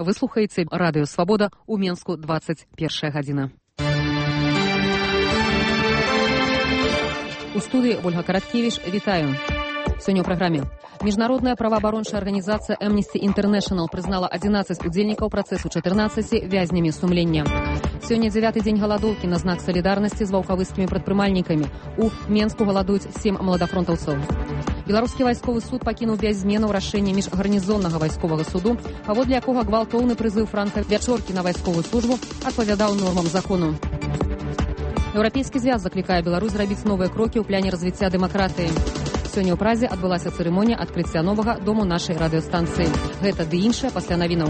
Вы слухаеце радыё Свабода ў Менску 21 гадзіна. У студыі Ольга Караткевіч, вітаю. Сёння ў праграме. Міжнародная праваабарончая арганізацыя Amnesty International прызнала 11 удзельнікаў працэсу 14 вязнямі сумлення. Сёння 9-й дзень галадоўкі на знак салідарнасці з ваўкавыскімі прадпрымальнікамі. У Менску галадуюць 7 маладафронтаўцаў. Беларускі вайсковы суд пакінуў без зменаў рашэнне міжгарнізоннага вайсковага суду, паводле якога гвалтоўны прызыў Франка Вячоркі на вайсковую службу адпавядаў нормам закону. Еўрапейскі звяз заклікае Беларусь зрабіць новыя крокі ў пляне развіцця дэмакратыі. Сёння ў Празе адбылася цырымонія адкрыцця новага дому нашай радыёстанцыі. Гэта ды іншае пасля навінаў.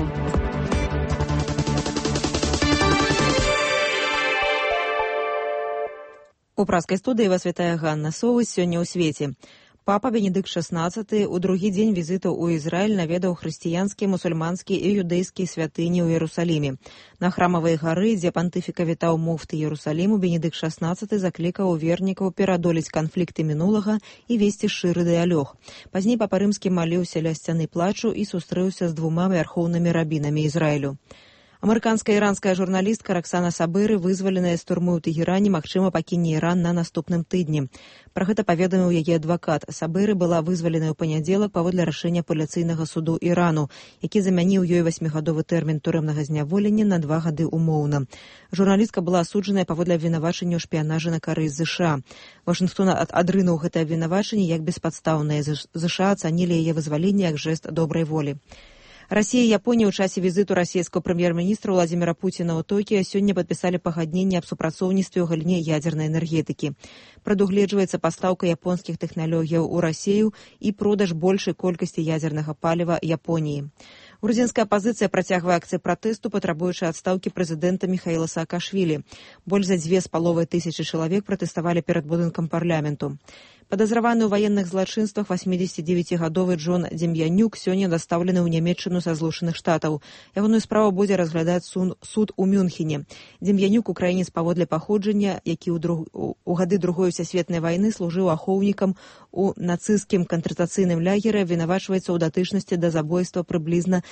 У празкай студыі вас вітае Ганна Совы. Сёння ў свеце. Папа Бенедыкт XVI у другі дзень візіту ў Ізраіль наведаў хрысціянскія, мусульманскія і юдэйскія святыні ў Іерусаліме. На храмавай гары, дзе пантыфіка вітаў муфты Іерусаліму, Бенедыкт XVI заклікаў вернікаў перадолець канфлікты мінулага і весці шчыры дыялог. Пазней папа рымскі маліўся ля сцяны плачу і сустрэўся з двума вярхоўнымі рабінамі Ізраілю. Амерыканская іранская журналістка Роксана Сабыры, вызваленая з турмы ў Тэгеране, магчыма, пакіне Іран на наступным тыдні. Пра гэта паведаміў яе адвакат. Сабыры была вызваленая ў панядзелак паводле рашэння апеляцыйнага суду Ірану, які замяніў ёй 8-гадовы тэрмін турэмнага зняволення на 2 гады умоўна. Журналістка была асуджаная паводле абвінавачання ў шпіянажы на карысць ЗША. Вашынгтон адрынуў гэтае абвінавачанне як беспадстаўнае. ЗША ацанілі яе вызваленне як жэст добрай волі. Расія і Японія ў часе візіту расійскага прэм'ер-міністра Владзіміра Пуціна ў Токіё сёння падпісалі пагадненне аб супрацоўніцтве ў галіне ядзернай энергетыкі. Прадугледжваецца пастаўка японскіх тэхналогіяў у Расію і продаж большай колькасці ядзернага паліва Японіі. Грузінская апазіцыя працягвае акцыі пратэсту, патрабуючы адстаўкі прэзідэнта Міхаіла Саакашвілі. Больш за 2,5 тысячы чалавек пратэставалі перад будынкам парламенту. Падазраваны ў ваенных злачынствах 89-гадовы Джон Дем'янюк сёння дастаўлены ў Нямецчыну са Злучаных Штатаў. Ягоную справу будзе разглядаць суд у Мюнхене. Дем'янюк, украінец паводле паходжання, які ў гады Другой сусветнай вайны служыў ахоўнікам у нацысцкім канцэнтрацыйным лагеры, абвінавачваецца ў датычнасці да забойства прыблізна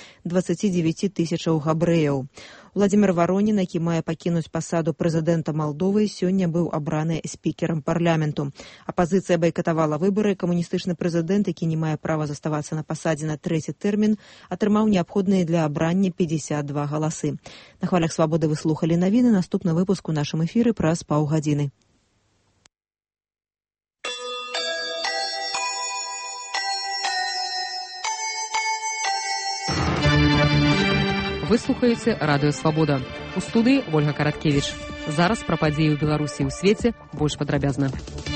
29 тысячаў габрэяў. Владзімір Варонін, які мае пакінуць пасаду прэзідэнта Малдовы, сёння быў абраны спікерам парламенту. Апазіцыя байкатавала выбары. Камуністычны прэзідэнт, які не мае права заставацца на пасадзе на 3-й тэрмін, атрымаў неабходныя для абрання 52 галасы. На хвалях Свабоды вы слухалі навіны. Наступны выпуск у нашым эфіры праз паўгадзіны. Вы слухаеце радыё Свабода. У студыі Ольга Караткевіч. Зараз пра падзеі ў Беларусі і ў свеце больш падрабязна.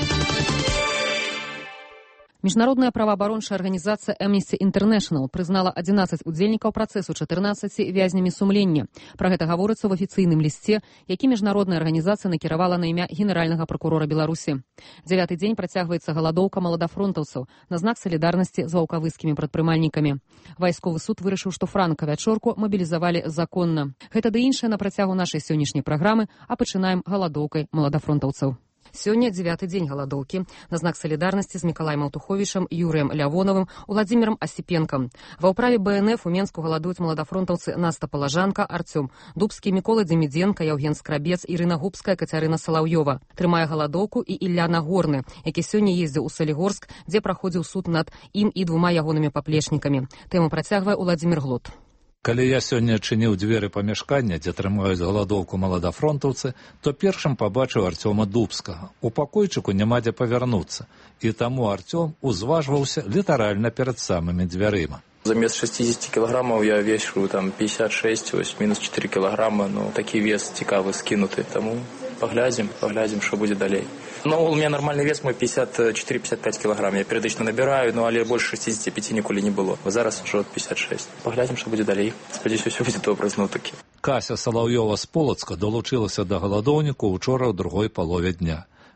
Міжнародная праваабарончая арганізацыя Amnesty International прызнала 11 удзельнікаў працэсу 14 вязнямі сумлення. Пра гэта гаворыцца ў афіцыйным лісце, які міжнародная арганізацыя накіравала на імя генеральнага пракурора Беларусі. 9-й дзень працягваецца галадоўка маладафронтаўцаў на знак салідарнасці з ваўкавыскімі прадпрымальнікамі. Вайсковы суд вырашыў, што Франка Вячорку мабілізавалі законна. Гэта ды іншае на працягу нашай сённяшняй праграмы, а пачынаем галадоўкай маладафронтаўцаў. Сёння 9-й дзень галадоўкі на знак салідарнасці з Мікалаем Аўтуховічам, Юрыем Лявоновым, Уладзімірам Асіпенкам. Ва ўправе БНФ у Менску галадуюць маладафронтаўцы Наста Палажанка, Арцём Дубскі, Мікола Дземідзенка, Яўген Скрабец, Ірына Губская, Кацярына Салаўёва. Трымае галадоўку і Ілля Нагорны, які сёння ездзіў у Салігорск, дзе праходзіў суд над ім і 2 ягонымі паплечнікамі. Тэму працягвае Уладзімір Глот. Калі я сёння адчыніў дзверы памяшкання, дзе трымаюць галадоўку маладафронтаўцы, то першым пабачыў Арцёма Дубскага. У пакойчыку няма дзе павярнуцца, і таму Арцём узважваўся літаральна перад самымі дзвярыма. Замест 60 килограммов я вешу там 56, ось минус 4 килограмма, ну такі вес цікавы скінуты, тому поглядим, что будет далей. Ну, у меня нормальный вес мой 54-55 килограмм, я периодично набираю, ну, але больше 65 ніколи не было. Зараз уже от 56. Поглядим, что будет далей. Спадзяюся, все будет добре зноў таки. Кася Салаўёва з Полацка долучылася да галадоўніку учора ў другой палове дня.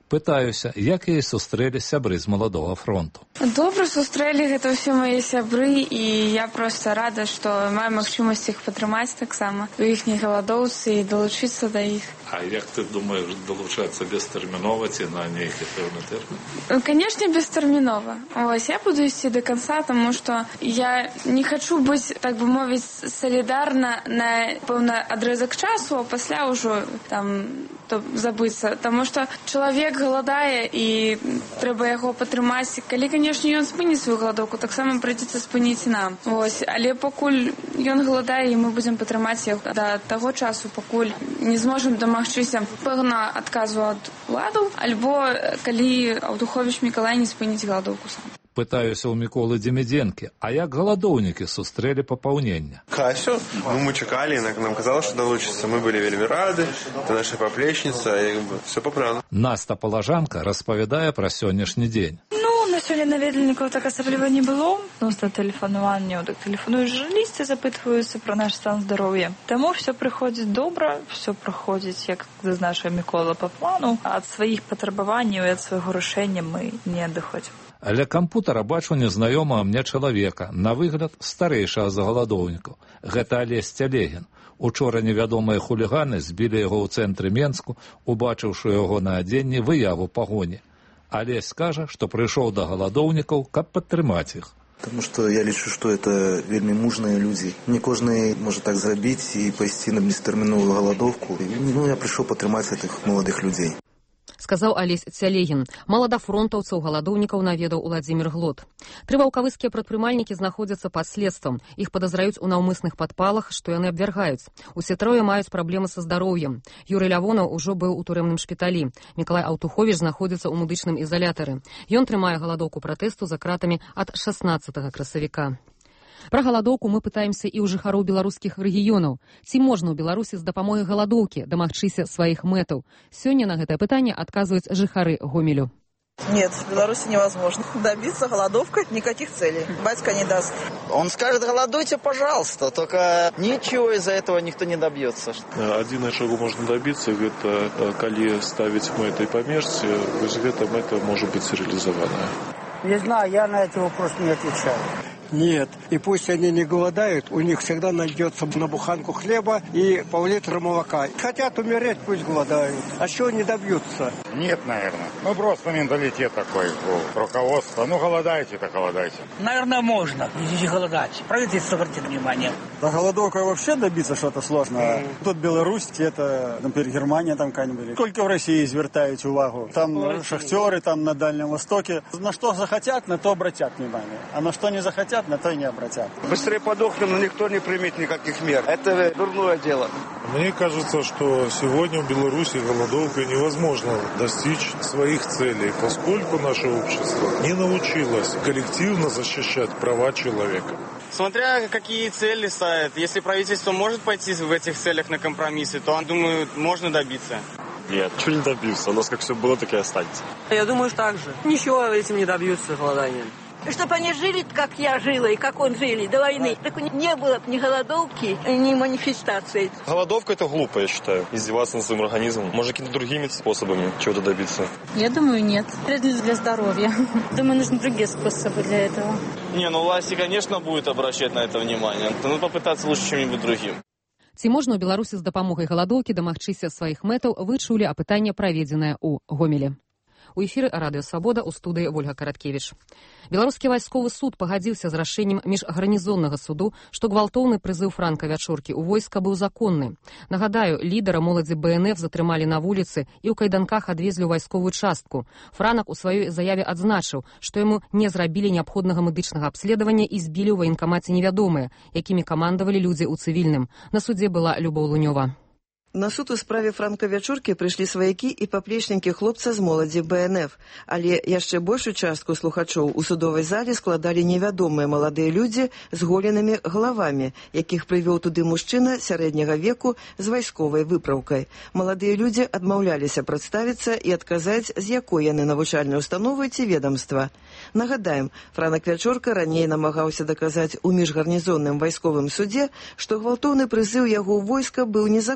Пытаюся, як яе сустрэлі сябры з маладога фронту. Добра сустрэлі, гэта ўсе мае сябры, і я проста рада, што маю магчымасць іх падтрымаць таксама у іхняй галадоўцы і далучыцца да іх. А як ты думаеш далучацца бестэрмінова ці на нейкі пэўны тэрмін? Канешне, бестэрмінова. Вось, я буду ісці да канца, таму што я не хачу быць, так бы мовіць, салідарна на пэўны адрэзак часу, а пасля ўжо там забыцца, таму што чалавек галадае і трэба яго падтрымаць. Калі, канешне, ён спыніць сваю галадоўку, таксама прыйдзецца спыніць нам. Вось, але пакуль ён галадае, і мы будзем падтрымаць яго да таго часу, пакуль не зможам дамагчыся пэўна адказу ад уладаў, альбо калі Аўдуховіч Мікалай не спыніць галадоўку сам. Пытаюся ў Міколы Демідзенкі, а як галадоўнікі сустрэлі папаўнення? Хорошо. Мы чакалі, нам казалось, што далучыцца. Мы былі вельмі рады, это наша паплечніца, і все па плану. Наста Палажанка распавядае пра сённяшні дзень. На сёння наведвальнікаў так асабліва не было. Адносна тэлефанавання, так тэлефануюць журналісты, запытваюцца пра наш стан здароўя. Таму все прыходзіць добра, все праходзіць, як зазначае Мікола, па плану. Ад сваіх патрабаванняў і ад свайго рашэння мы не адыходзім. Ля кампутара бачу незнаёмага мне чалавека, на выгляд старэйшага за галадоўнікаў. Гэта Алесь Цялегін. Учора невядомыя хуліганы збілі яго ў цэнтры Менску, убачыўшы яго на адзенні выяву пагоні. Алесь скажа, што прыйшоў да галадоўнікаў, каб падтрымаць іх. Потому что я лічу, что это вельмі мужныя людзі. Не кожны можа так зрабіць і пайсці на бестэрміновую галадоўку. Я прыйшоў падтрымаць гэтых маладых людзей. Сказаў Алесь Цялегін. Маладафронтаўцаў галадоўнікаў наведаў Уладзімір Глот. 3 ваўкавыскія прадпрымальнікі знаходзяцца пад следствам. Іх падазраюць у наўмысных падпалах, што яны абвяргаюць. Усе трое маюць праблемы са здароўем. Юрый Лявонаў ужо быў у турэмным шпіталі. Мікалай Аўтуховіч знаходзіцца ў медычным ізалятары. Ён трымае галадоўку пратэсту за кратамі ад 16 красавіка. Пра галадоўку мы пытаемся і ў жыхароў беларускіх рэгіёнаў. Ці можна ў Беларусі з дапамогай галадоўкі дамагчыся сваіх мэтаў? Сёння на гэтае пытанне адказваюць жыхары Гомелю. Нет, в Беларуси невозможно добиться голодовкой никаких целей. Батька не даст. Он скажет, голодуйте, пожалуйста, только ничего из-за этого никто не добьется. Адзінае, чаго можна добиться, гэта калі ставіць мэтай памежці, вось гэта мэта можа быць реализована. Не знаю, я на этот вопрос не отвечаю. Нет. И пусть они не голодают, у них всегда найдется на буханку хлеба и пол-литра молока. Хотят умереть, пусть голодают. А чего не добьются? Нет, наверное. Просто менталитет такой у руководства. Голодайте, так голодайте. Наверное, можно, не голодать. Правительство обратит внимание. Да голодовкой вообще добиться что-то сложно. Тут Беларусь, это, например, Германия там какая-нибудь. Сколько в России звертаете увагу? Там шахтеры там на Дальнем Востоке. На что захотят, на то обратят внимание. А на что не захотят, на то и не обратят. Быстрее подохнем, но никто не примет никаких мер. Это дурное дело. Мне кажется, что сегодня в Беларуси голодовкой невозможно достичь своих целей, поскольку наше общество не научилось коллективно защищать права человека. Смотря какие цели ставят. Если правительство может пойти в этих целях на компромиссы, то, думаю, можно добиться. Нет, чего не добьются. У нас как все было, так и останется. Я думаю, так же. Ничего этим не добьются голоданием. Чтобы они жили, как я жила и как он жили до войны. Так не было бы ни голодовки, ни манифестации. Голодовка – это глупо, я считаю. Издеваться над своим организмом. Может, какими-то другими способами чего-то добиться? Я думаю, нет. Вредно для здоровья. Думаю, нужны другие способы для этого. Власти, конечно, будут обращать на это внимание. Но попытаться лучше чем-нибудь другим. Ці можна ў Беларусі з дапамогай галадоўкі дамагчыся сваіх мэтаў, вы чулі апытанне, праведзенае ў Гомелі. У эфіры Радыё Свабода, у студыі Вольга Караткевіч. Беларускі вайсковы суд пагадзіўся з рашэннем міжгарнізоннага суду, што гвалтоўны прызыў Франка Вячоркі ў войска быў законны. Нагадаю, лідара моладзі БНФ затрымалі на вуліцы і ў кайданках адвезлі ў вайсковую частку. Франак у сваёй заяве адзначыў, што яму не зрабілі неабходнага медычнага абследавання і збілі ў ваенкамаце невядомыя, якімі камандавалі людзі ў цывільным. На судзе была Любоў Лунёва. На суд у справе Франка Вячоркі прыйшлі сваякі і паплечнікі хлопца з моладзі БНФ, але яшчэ большую частку слухачоў у судовай зале складалі невядомыя маладыя людзі з голенымі галавамі, якіх прывёў туды мужчына сярэдняга веку з вайсковай выпраўкай. Маладыя людзі адмаўляліся прадставіцца і адказаць, з якой яны навучальнай установы ці ведамства. Нагадаем, Франак Вячорка раней намагаўся даказаць у міжгарнізонным вайсковым судзе, што гвалтоўны прызыў яго ў войска быў незаконным,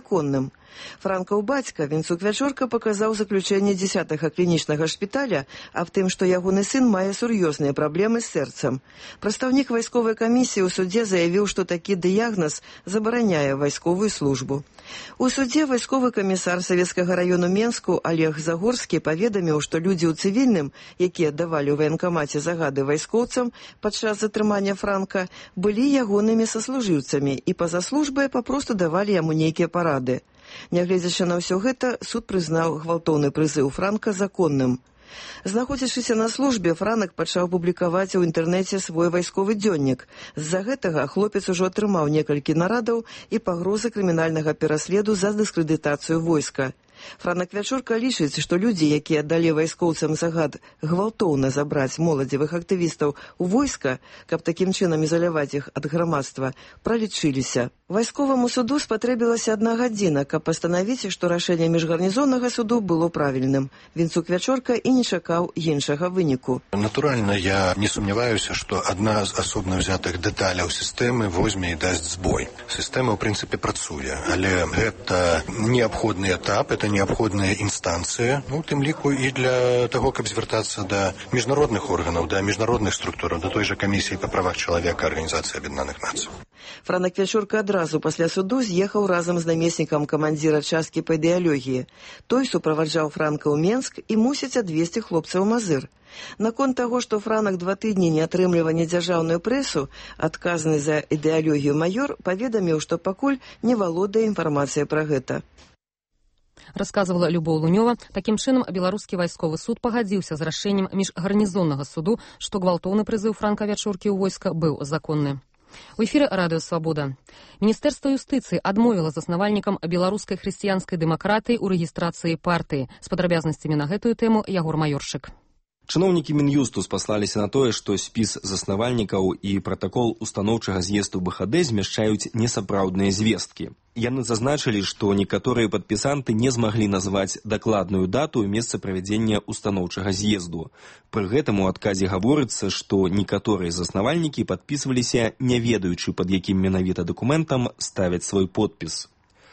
цывільным. Франкаў бацька Вінцук Вячорка паказаў заключэнне 10-га клінічнага шпіталя аб тым, што ягоны сын мае сур'ёзныя праблемы з сэрцам. Прадстаўнік вайсковай камісіі ў судзе заявіў, што такі дыягназ забараняе вайсковую службу. У судзе вайсковы камісар Савецкага раёну Менску Олег Загорскі паведаміў, што людзі ў цывільным, якія давалі ў ваенкамаце загады вайскоўцам падчас затрымання Франка, былі ягонымі саслужыўцамі і па-за службай папросту давалі яму нейкія парады. Нягледзячы на ўсё гэта, суд прызнаў гвалтоўны прызыў Франка законным. Знаходзячыся на службе, Франак пачаў публікаваць у інтэрнэце свой вайсковы дзённік. З-за гэтага хлопец ужо атрымаў некалькі нарадаў і пагрозы крымінальнага пераследу за дыскрэдытацыю войска. Франак Вячорка лічыць, што людзі, якія далі вайскоўцам загад гвалтоўна забраць моладзевых актывістаў у войска, каб такім чынам ізаляваць іх ад грамадства, пралічыліся. Вайсковаму суду спатрэбілася 1 гадзіна, каб пастанавіць, што рашэнне міжгарнізоннага суду было правільным. Вінцук Вячорка і не чакаў іншага выніку. Натуральна, я не сумняваюся, што адна з асобна ўзятых дэталяў сістэмы возьме і дасць збой. Сістэма, ў прынцыпе, працуе, але гэта неабходны этап, это неабходная інстанцыя, у тым ліку і для таго, каб звяртацца да міжнародных органаў, да міжнародных структураў, да той жа камісіі па правах чалавека Арганізацыі Аб'яднаных Нацый. Франак Вячорка адразу пасля суду з'ехаў разам з намеснікам камандзіра часткі па ідэалогіі. Той суправаджаў Франка ў Менск і мусіць адвезці хлопца ў Мазыр. Наконт таго, што Франак 2 тыдні не атрымлівае недзяржаўную прэсу, адказны за ідэалогію майор паведаміў, што пакуль не валодае інфармацыяй пра гэта. Расказвала Любоў Лунёва. Такім чынам, беларускі вайсковы суд пагадзіўся з рашэннем міжгарнізоннага суду, што гвалтоўны прызыў Франка Вячоркі ў войска быў законны. У эфіры радыё «Свабода». Міністэрства юстыцыі адмовіла заснавальнікам беларускай хрысціянскай дэмакратыі ў рэгістрацыі партыі. З падрабязнасцямі на гэтую тэму Ягор Маёршык. Чыноўнікі Мін'юсту спаслаліся на тое, што спіс заснавальнікаў і пратакол устаноўчага з'езду БХД змяшчаюць несапраўдныя звесткі. Яны зазначылі, што некаторыя падпісанты не змаглі назваць дакладную дату і месца правядзення устаноўчага з'езду. Пры гэтым у адказе гаворыцца, што некаторыя заснавальнікі падпісваліся, не ведаючы, пад якім менавіта дакументам ставяць свой подпіс.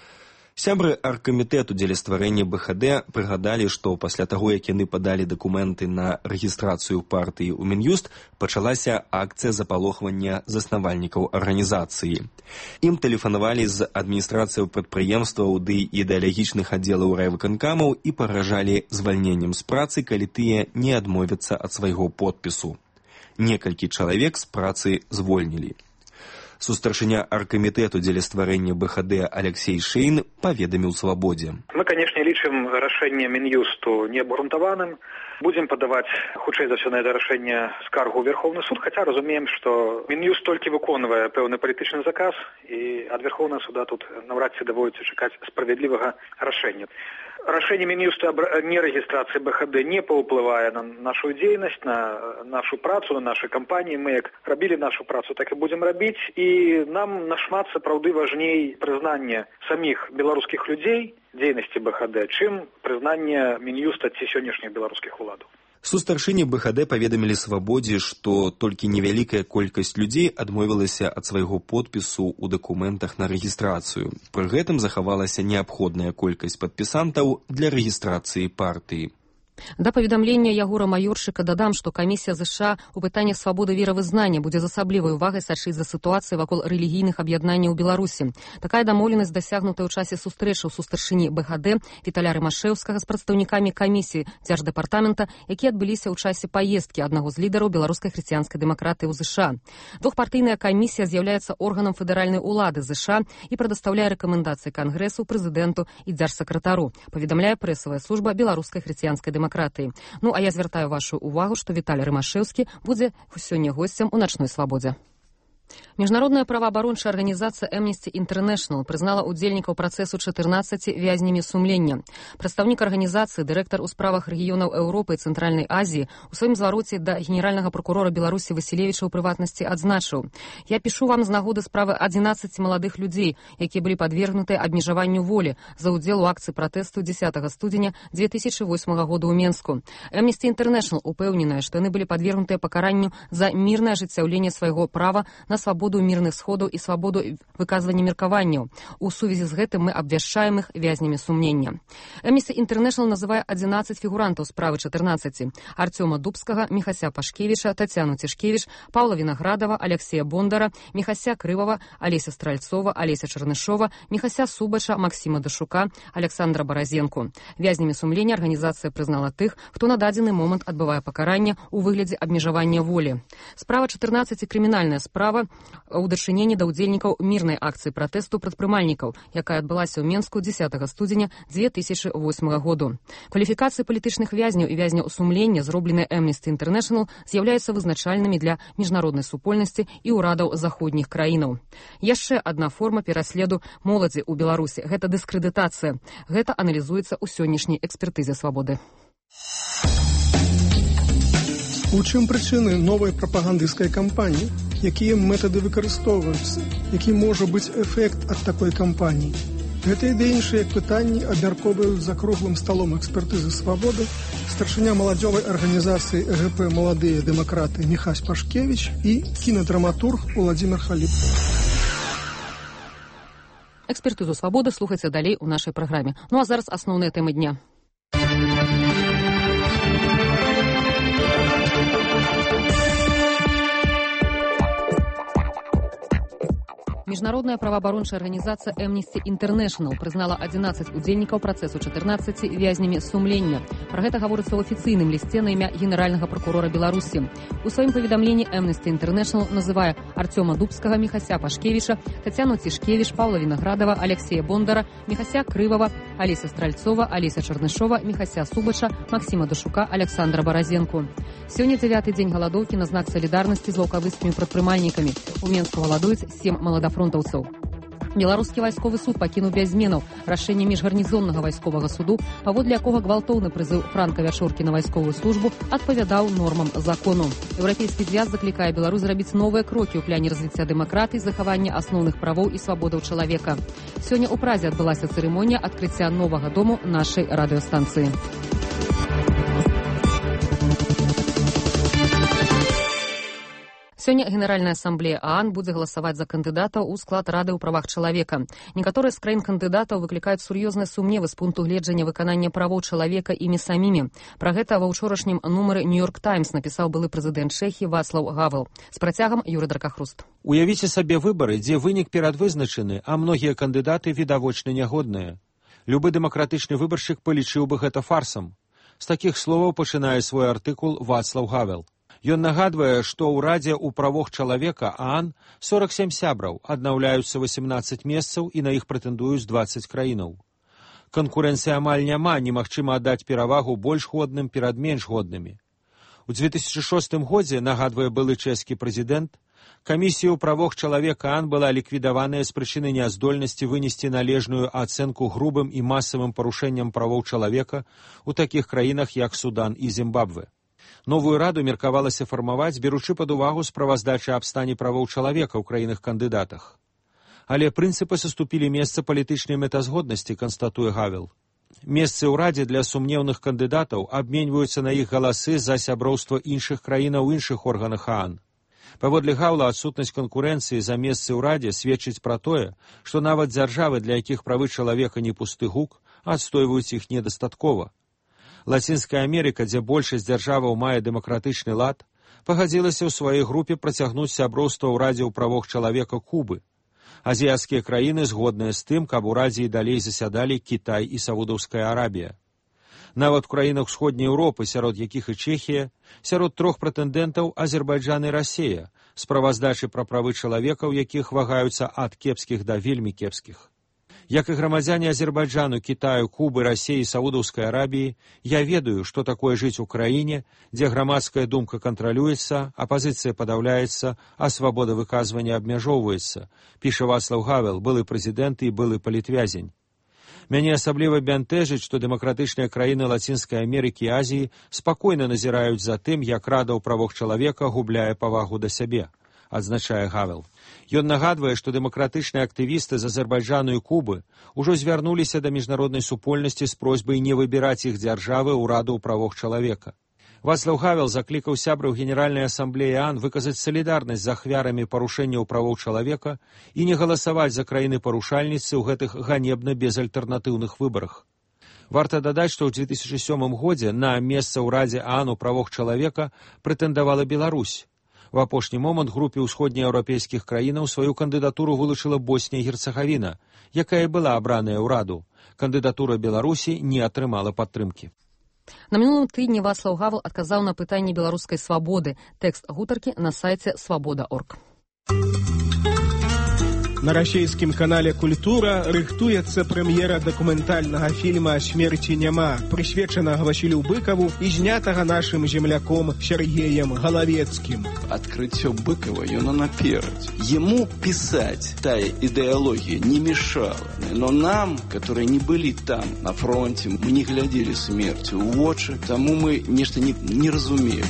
Сябры аргкамітэту дзеля стварэння БХД прыгадалі, што пасля таго, як яны падалі дакументы на рэгістрацыю партыі ў Мін'юст, пачалася акцыя запалохвання заснавальнікаў арганізацыі. Ім тэлефанавалі з адміністрацыяў прадпрыемстваў ды ідэалагічных аддзелаў райвыканкамаў і пагражалі звальненнем з працы, калі тыя не адмовяцца ад свайго подпісу. Некалькі чалавек з працы звольнілі. Сустаршыня аргкамітэту дзеля стварэння БХД Алексей Шейн паведаміў «Свабодзе». Мы, конечно, лічым рашэнне Мін'юсту неабгрунтаваным. Будзем падаваць, хутчэй за ўсё, на гэта рашэнне скаргу ў Верховны суд, хаця разумеем, што Мін'юст толькі выконвае пэўны палітычны заказ, і ад Верховнага суда тут наўрад ці даводзіцца чакаць справядлівага рашэння. Рашэнне Мін'юста аб нерэгістрацыі БХД не паўплывае на нашу дзейнасць, на нашу працу, на нашы кампаніі. Мы як рабілі нашу працу, так і будзем рабіць. І нам нашмат сапраўды важней прызнанне саміх беларускіх людзей дзейнасці БХД, чым прызнанне Мін'юста ці сённяшніх беларускіх уладаў. Сустаршыні БХД паведамілі «Свабодзе», што толькі невялікая колькасць людзей адмовілася ад свайго подпісу ў дакументах на рэгістрацыю. Пры гэтым захавалася неабходная колькасць падпісантаў для рэгістрацыі партыі. Да паведамлення Ягора Маёршыка дадам, што камісія ЗША ў пытаннях свабоды веравызнання будзе з асаблівай увагай сачыць за сітуацыяй вакол рэлігійных аб'яднанняў у Беларусі. Такая дамоўленасць дасягнутая ў часе сустрэчы ў сустаршыні БХД Віталя Рымашэўскага з прадстаўнікамі камісіі дзярждэпартамента, якія адбыліся ў часе паездкі аднаго з лідараў беларускай хрысціянскай дэмакратыі ў ЗША. Двухпартыйная камісія з'яўляецца органам федэральнай улады ЗША і прадастаўляе рэкамендацыі Кангрэсу, прэзідэнту і дзяржсакратару, паведамляе прэсавая служба беларускай хрысціянскай дэмакратыі. Ну, а я звяртаю вашу увагу, што Віталій Рымашэўскі будзе сёння госцем у начной свабодзе. Міжнародная праваабарончая арганізацыя Amnesty International прызнала удзельнікаў працэсу 14 вязнямі сумлення. Прадстаўнік арганізацыі, дырэктар у справах рэгіёнаў Еўропы і Цэнтральнай Азіі у сваім звароце да генеральнага пракурора Беларусі Васілевіча ў прыватнасці адзначыў: «Я пішу вам з нагоды справы 11 маладых людзей, якія былі падвергнуты абмежаванню волі за ўдзел у акцыі пратэсту 10 студзеня 2008 года ў Менску. Amnesty International упэўненая, што яны былі падвергнутыя пакаранню за мірнае ажыццяўленне свайго права на свабоду мірных сходаў і свабоду выказвання меркаванняў. У сувязі з гэтым мы абвяшчаем іх вязнямі сумлення. Amnesty International называе 11 фігурантаў справы 14. Артёма Дубскага, Міхася Пашкевіча, Тацяну Цішкевіч, Паўла Вінаградава, Алексея Бондара, Міхася Крывава, Алеся Стральцова, Алеся Чарнышова, Міхася Субача, Максима Дашука, Александра Баразенку. Вязнямі сумлення арганізацыя прызнала тых, хто на дадзены момант адбывае пакаранне ў выглядзе абмежавання волі. Справа 14 крымінальная справа ў дачыненні да ўдзельнікаў мірнай акцыі пратэсту прадпрымальнікаў, якая адбылася ў Менску 10 студзеня 2008 году. Кваліфікацыі палітычных вязняў і вязняў сумлення, зробленыя Amnesty International, з'яўляюцца вызначальнымі для міжнароднай супольнасці і ўрадаў заходніх краінаў. Яшчэ адна форма пераследу моладзі ў Беларусі – гэта дыскрэдытацыя. Гэта аналізуецца ў сённяшняй экспертызе свабоды. У чым прычыны новай прапагандысцкай кампаніі? Якія метады выкарыстоўваюцца? Які можа быць эфект ад такой кампаніі? Гэта і да іншыя пытанні абмяркоўваюць за круглым сталом экспертызы свабоды старшыня маладзёвай арганізацыі ЭГП «Маладыя дэмакраты» Міхась Пашкевіч і кінадраматург Уладзімір Халіп. Экспертызу свабоды слухайце далей у нашай праграме. Ну а зараз асноўныя тэмы дня. Міжнародная праваабарончая арганізацыя Amnesty International прызнала 11 удзельнікаў працэсу 14 вязнямі сумлення. Пра гэта гаворыцца ў афіцыйным лісце на імя генеральнага пракурора Беларусі. У сваім паведамленні Amnesty International называе Артёма Дубскага, Міхася Пашкевіча, Тацяну Цішкевіч, Паўла Вінаградава, Алексея Бондара, Міхася Крывава, Алеся Стральцова, Алеся Чарнышова, Міхася Субача, Максима Дашука, Александра Баразенку. Сёння 9-й дзень галадоўкі на знак салідарнасці з лаўкавыцкімі прадпрымальнікамі. У Менску галадуюць 7 маладафронтаўцаў. Беларускі вайсковы суд пакінуў без зменаў рашэнне міжгарнізоннага вайсковага суду, паводле якога гвалтоўны прызыў Франка Вячоркі на вайсковую службу адпавядаў нормам закону. Еўрапейскі звяз заклікае Беларусь зрабіць новыя крокі ў пляне развіцця дэмакратыі, захавання асноўных правоў і свабодаў чалавека. Сёння ў Празе адбылася цырымонія адкрыцця новага дому нашай радыёстанцыі. Сёння Генеральная асамблея ААН будзе галасаваць за кандыдатаў у склад Рады ў правах чалавека. Некаторыя з краін кандыдатаў выклікаюць сур'ёзныя сумневы з пункту гледжання выканання правоў чалавека імі самімі. Пра гэта ва ўчорашнім нумары «Нью-Йорк Таймс» напісаў былы прэзідэнт Чэхіі Вацлаў Гавел. З працягам Юрый Дракахруст. Уявіце сабе выбары, дзе вынік перадвызначаны, а многія кандыдаты відавочна нягодныя. Любы дэмакратычны выбаршчык палічыў бы гэта фарсам. З такіх словаў пачынае свой артыкул Вацлаў Гавел. Ён нагадвае, што ў Радзе ў правах чалавека ААН 47 сябраў, аднаўляюцца 18 месцаў і на іх прэтэндуюць 20 краінаў. Канкурэнцыі амаль няма, немагчыма аддаць перавагу больш годным перад менш годнымі. У 2006 годзе, нагадвае былы чэшскі прэзідэнт, камісія ў правах чалавека ААН была ліквідаваная з прычыны няздольнасці вынесці належную ацэнку грубым і масавым парушэнням правоў чалавека ў такіх краінах, як Судан і Зімбабве. Новую раду меркавалася фармаваць, беручы пад увагу справаздачы аб стане правоў чалавека ў краінах-кандыдатах. Але прынцыпы саступілі месца палітычнай мэтазгоднасці, канстатуе Гавел. Месцы ў радзе для сумнеўных кандыдатаў абменьваюцца на іх галасы за сяброўства іншых краінаў у іншых органах ААН. Паводле Гаўла, адсутнасць канкурэнцыі за месцы ў радзе сведчыць пра тое, што нават дзяржавы, для якіх правы чалавека не пусты гук, адстойваюць іх недастаткова. Лацінская Амерыка, дзе большасць дзяржаваў мае дэмакратычны лад, пагадзілася ў сваёй групе працягнуць сяброўства ў радзе ў правах чалавека Кубы. Азіяцкія краіны згодныя з тым, каб у радзе і далей засядалі Кітай і Саудаўская Арабія. Нават у краінах Усходняй Еўропы, сярод якіх і Чэхія, сярод 3 прэтэндэнтаў Азербайджан і Расія, справаздачы пра правы чалавека, у якіх вагаюцца ад кепскіх да вельмі кепскіх. Як і грамадзяне Азербайджану, Китаю, Кубы, Расіі і Саудаўскай Арабіі, я ведаю, што такое жыць у краіне, дзе грамадская думка кантралюецца, апазіцыя падаўляецца, а свабода выказвання абмяжоўваецца, піша Вацлаў Гавел, былы прэзідэнт і былы палітвязень. Мяне асабліва бянтэжыць, што дэмакратычныя краіны Лацінскай Амерыкі і Азіі спакойна назіраюць за тым, як Рада ў правах чалавека губляе павагу да сябе, адзначае Гавел. Ён нагадвае, што дэмакратычныя актывісты з Азербайджану і Кубы ўжо звярнуліся да міжнароднай супольнасці з просьбай не выбіраць іх дзяржавы ў Раду ў правах чалавека. Вацлаў Гавел заклікаў сябраў Генеральнай асамблеі ААН выказаць салідарнасць з ахвярамі парушэнняў правоў чалавека і не галасаваць за краіны-парушальніцы ў гэтых ганебна безальтэрнатыўных выбарах. Варта дадаць, што ў 2007 годзе на месца ў Радзе ААН у правах чалавека прэтэндавала Беларусь. В апошні момант групе ўсходнееўрапейскіх краінаў сваю кандыдатуру вылучыла Боснія і Герцагавіна, якая была абраная ў Раду. Кандыдатура Беларусі не атрымала падтрымкі. На мінулым тыдні Вацлаў Гавел адказаў на пытанні беларускай свабоды. Тэкст гутаркі на сайце свабода.орг. На расійскім канале «Культура» рыхтуецца прэм'ера дакументальнага фільма «Смерці няма», прысвечанага Васілю Быкаву і знятага нашым земляком Сергеем Галавецкім. Открытие Быкова, оно наперед. Ему писать тая идеология не мешала. Но нам, которые не были там, на фронте, мы не глядели смерти в очи, тому мы нечто не разумеем.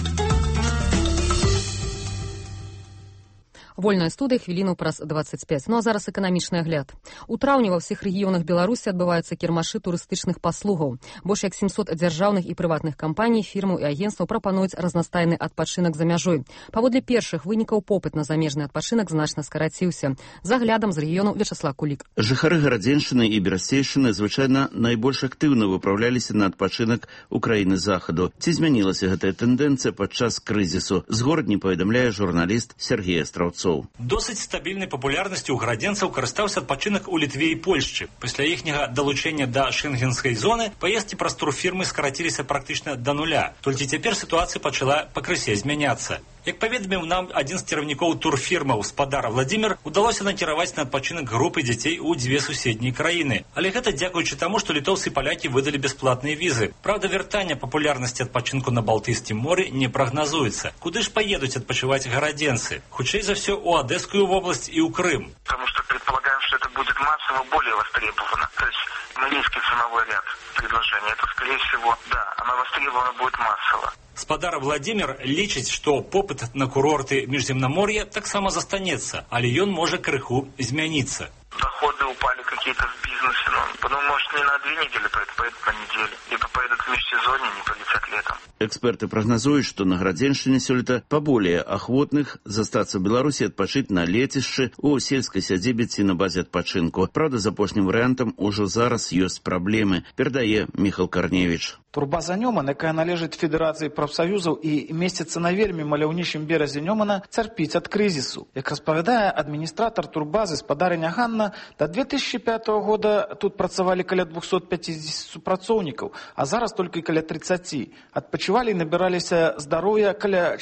Вольная студыя, хвіліну праз 25. Ну а зараз эканамічны агляд. У траўні ва ўсіх рэгіёнах Беларусі адбываюцца кірмашы турыстычных паслугаў. Больш як 700 дзяржаўных і прыватных кампаній, фірмаў і агенцтваў прапануюць разнастайны адпачынак за мяжой. Паводле першых вынікаў попыт на замежны адпачынак значна скараціўся. За аглядам з рэгіёну Вячаслав Кулік. Жыхары Гарадзеншчыны і Берасцейшчыны звычайна найбольш актыўна выпраўляліся на адпачынак у краіны захаду. Ці змянілася гэтая тэндэнцыя падчас крызісу? З горадні паведамляе журналіст Сергей Астраўцоў. Досыць стабільнай папулярнасцю ў гарадзенцаў карыстаўся адпачынак у Літве і Польшчы. Пасля іхняга далучэння да шэнгенскай зоны паездкі праз турфірмы скараціліся практычна да нуля. Толькі цяпер сітуацыя пачала пакрысе змяняцца. Як паведаміў нам адзін з кіраўнікоў турфірмаў спадар Владзімір, удалося накіраваць на адпачынак групы дзяцей у дзве суседнія краіны. Але гэта дзякуючы таму, што літоўцы і палякі выдалі бясплатныя візы. Праўда, вяртання папулярнасці адпачынку на Балтыйскім моры не прагназуецца. Куды ж паедуць адпачываць гарадзенцы? Хутчэй за все, у Одесскую область и у Крым. Потому что предполагаем, что это будет массово более востребовано. То есть низкий ценовой ряд предложений. Это, скорее всего, да, оно востребовано будет массово. Спадар Владимир лічыць, што попыт на курорты Міжземнамор'я таксама застанецца, але ён можа крыху змяніцца. Доходы упали какие-то в бизнесе, но потом, может, не на 2 недели поедут на неделю. Либо поедут в межсезонье, не полетят летом. Эксперты прогнозуют, что на Гарадзеншчыне сёлета поболее охотных застаться в Беларуси отпочить на летішчы у сельской сядзібе ці на базе адпачынку. Правда, з апошнім варыянтам ужо зараз ёсць праблемы, перадае Міхал Карневіч. Турбаза Нёман, якая належыць Федэрацыі прафсаюзаў і месціцца на вельмі маляўнічым беразе Нёмана, цярпіць ад крызісу. Як распавядае адміністратар турбазы спадарыня Ганна, до 2005 года тут працавалі каля 250 супрацоўнікаў, а зараз толькі каля 30. Адпачывалі і набіраліся здароўя каля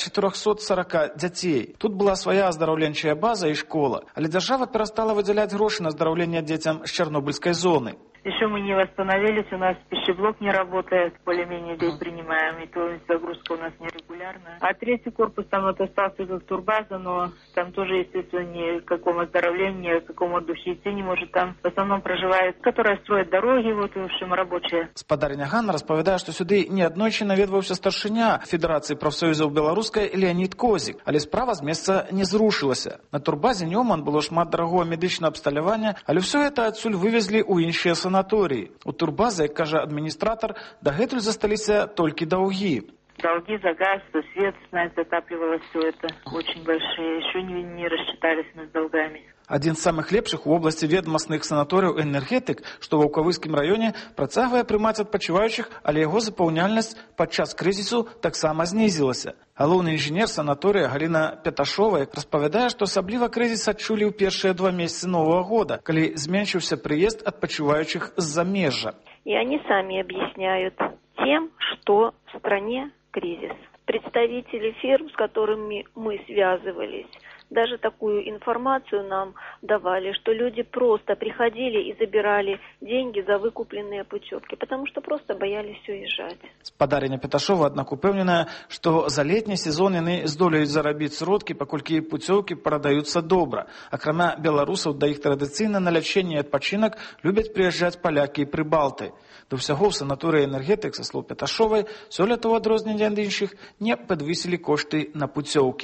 440 дзяцей. Тут была свая аздараўленчая база і школа, але дзяржава перастала выдзяляць грошы на аздараўленне дзецям з Чарнобыльскай зоны. Еще мы не восстановились, у нас пищеблок не работает, более-менее людей принимаем, и то есть загрузка у нас нерегулярная. А третий корпус там вот остался как турбаза, но там тоже, естественно, ни к какому оздоровлению, ни к какому отдуху идти не может. Там в основном проживают, которые строят дороги, вот, в общем, рабочие. Спадарыня Ганна распавядае, што сюды неаднойчы наведваўся старшыня Федэрацыі прафсаюзаў Беларускай Леонід Козік, але справа з месца не зрушылася. На турбазе Нёман было шмат дарагого медычнага абсталявання, але ўсё гэта адсюль вывезлі ў іншыя санатории. У турбазы, як кажа адміністратор, дагэтуль засталіся толькі даўгі. Долги за газ, за свет, знаете, затапливалось все это очень большие. Еще не рассчитались мы с долгами. Адзін з самых лепшых у обласці ведомасных санаторыяў энергетык, што ва Ўкавыскім раёне, працягвае прымаць адпачываючых, але яго запаўняльнасць падчас крызісу таксама знізілася. Галоўны інжынер санаторыя Галіна Пяташова распавядае, што асабліва крызіс адчулі ў першыя 2 месяцы нового года, калі зменшыўся прыезд адпачываючых з замежжа. И они сами объясняют тем, что в стране кризис. Представители фирм, с которыми мы связывались, даже такую информацию нам давали, что люди просто приходили и забирали деньги за выкупленные путевки, потому что просто боялись уезжать. Спадарыня Пяташова, аднак, упэўненая, што за летні сезон яны здолеюць зарабіць сродкі, паколькі путевкі прадаюцца добра. Акрамя беларусаў, да іх традыцыйна на лячэнне і адпачынак любяць прыязджаць палякі і прыбалты. Да ўсяго ў санаторыі энергетык, са слоў Пяташовай, сёлета ў адрозненне ад іншых не падвысілі кошты на путевкі.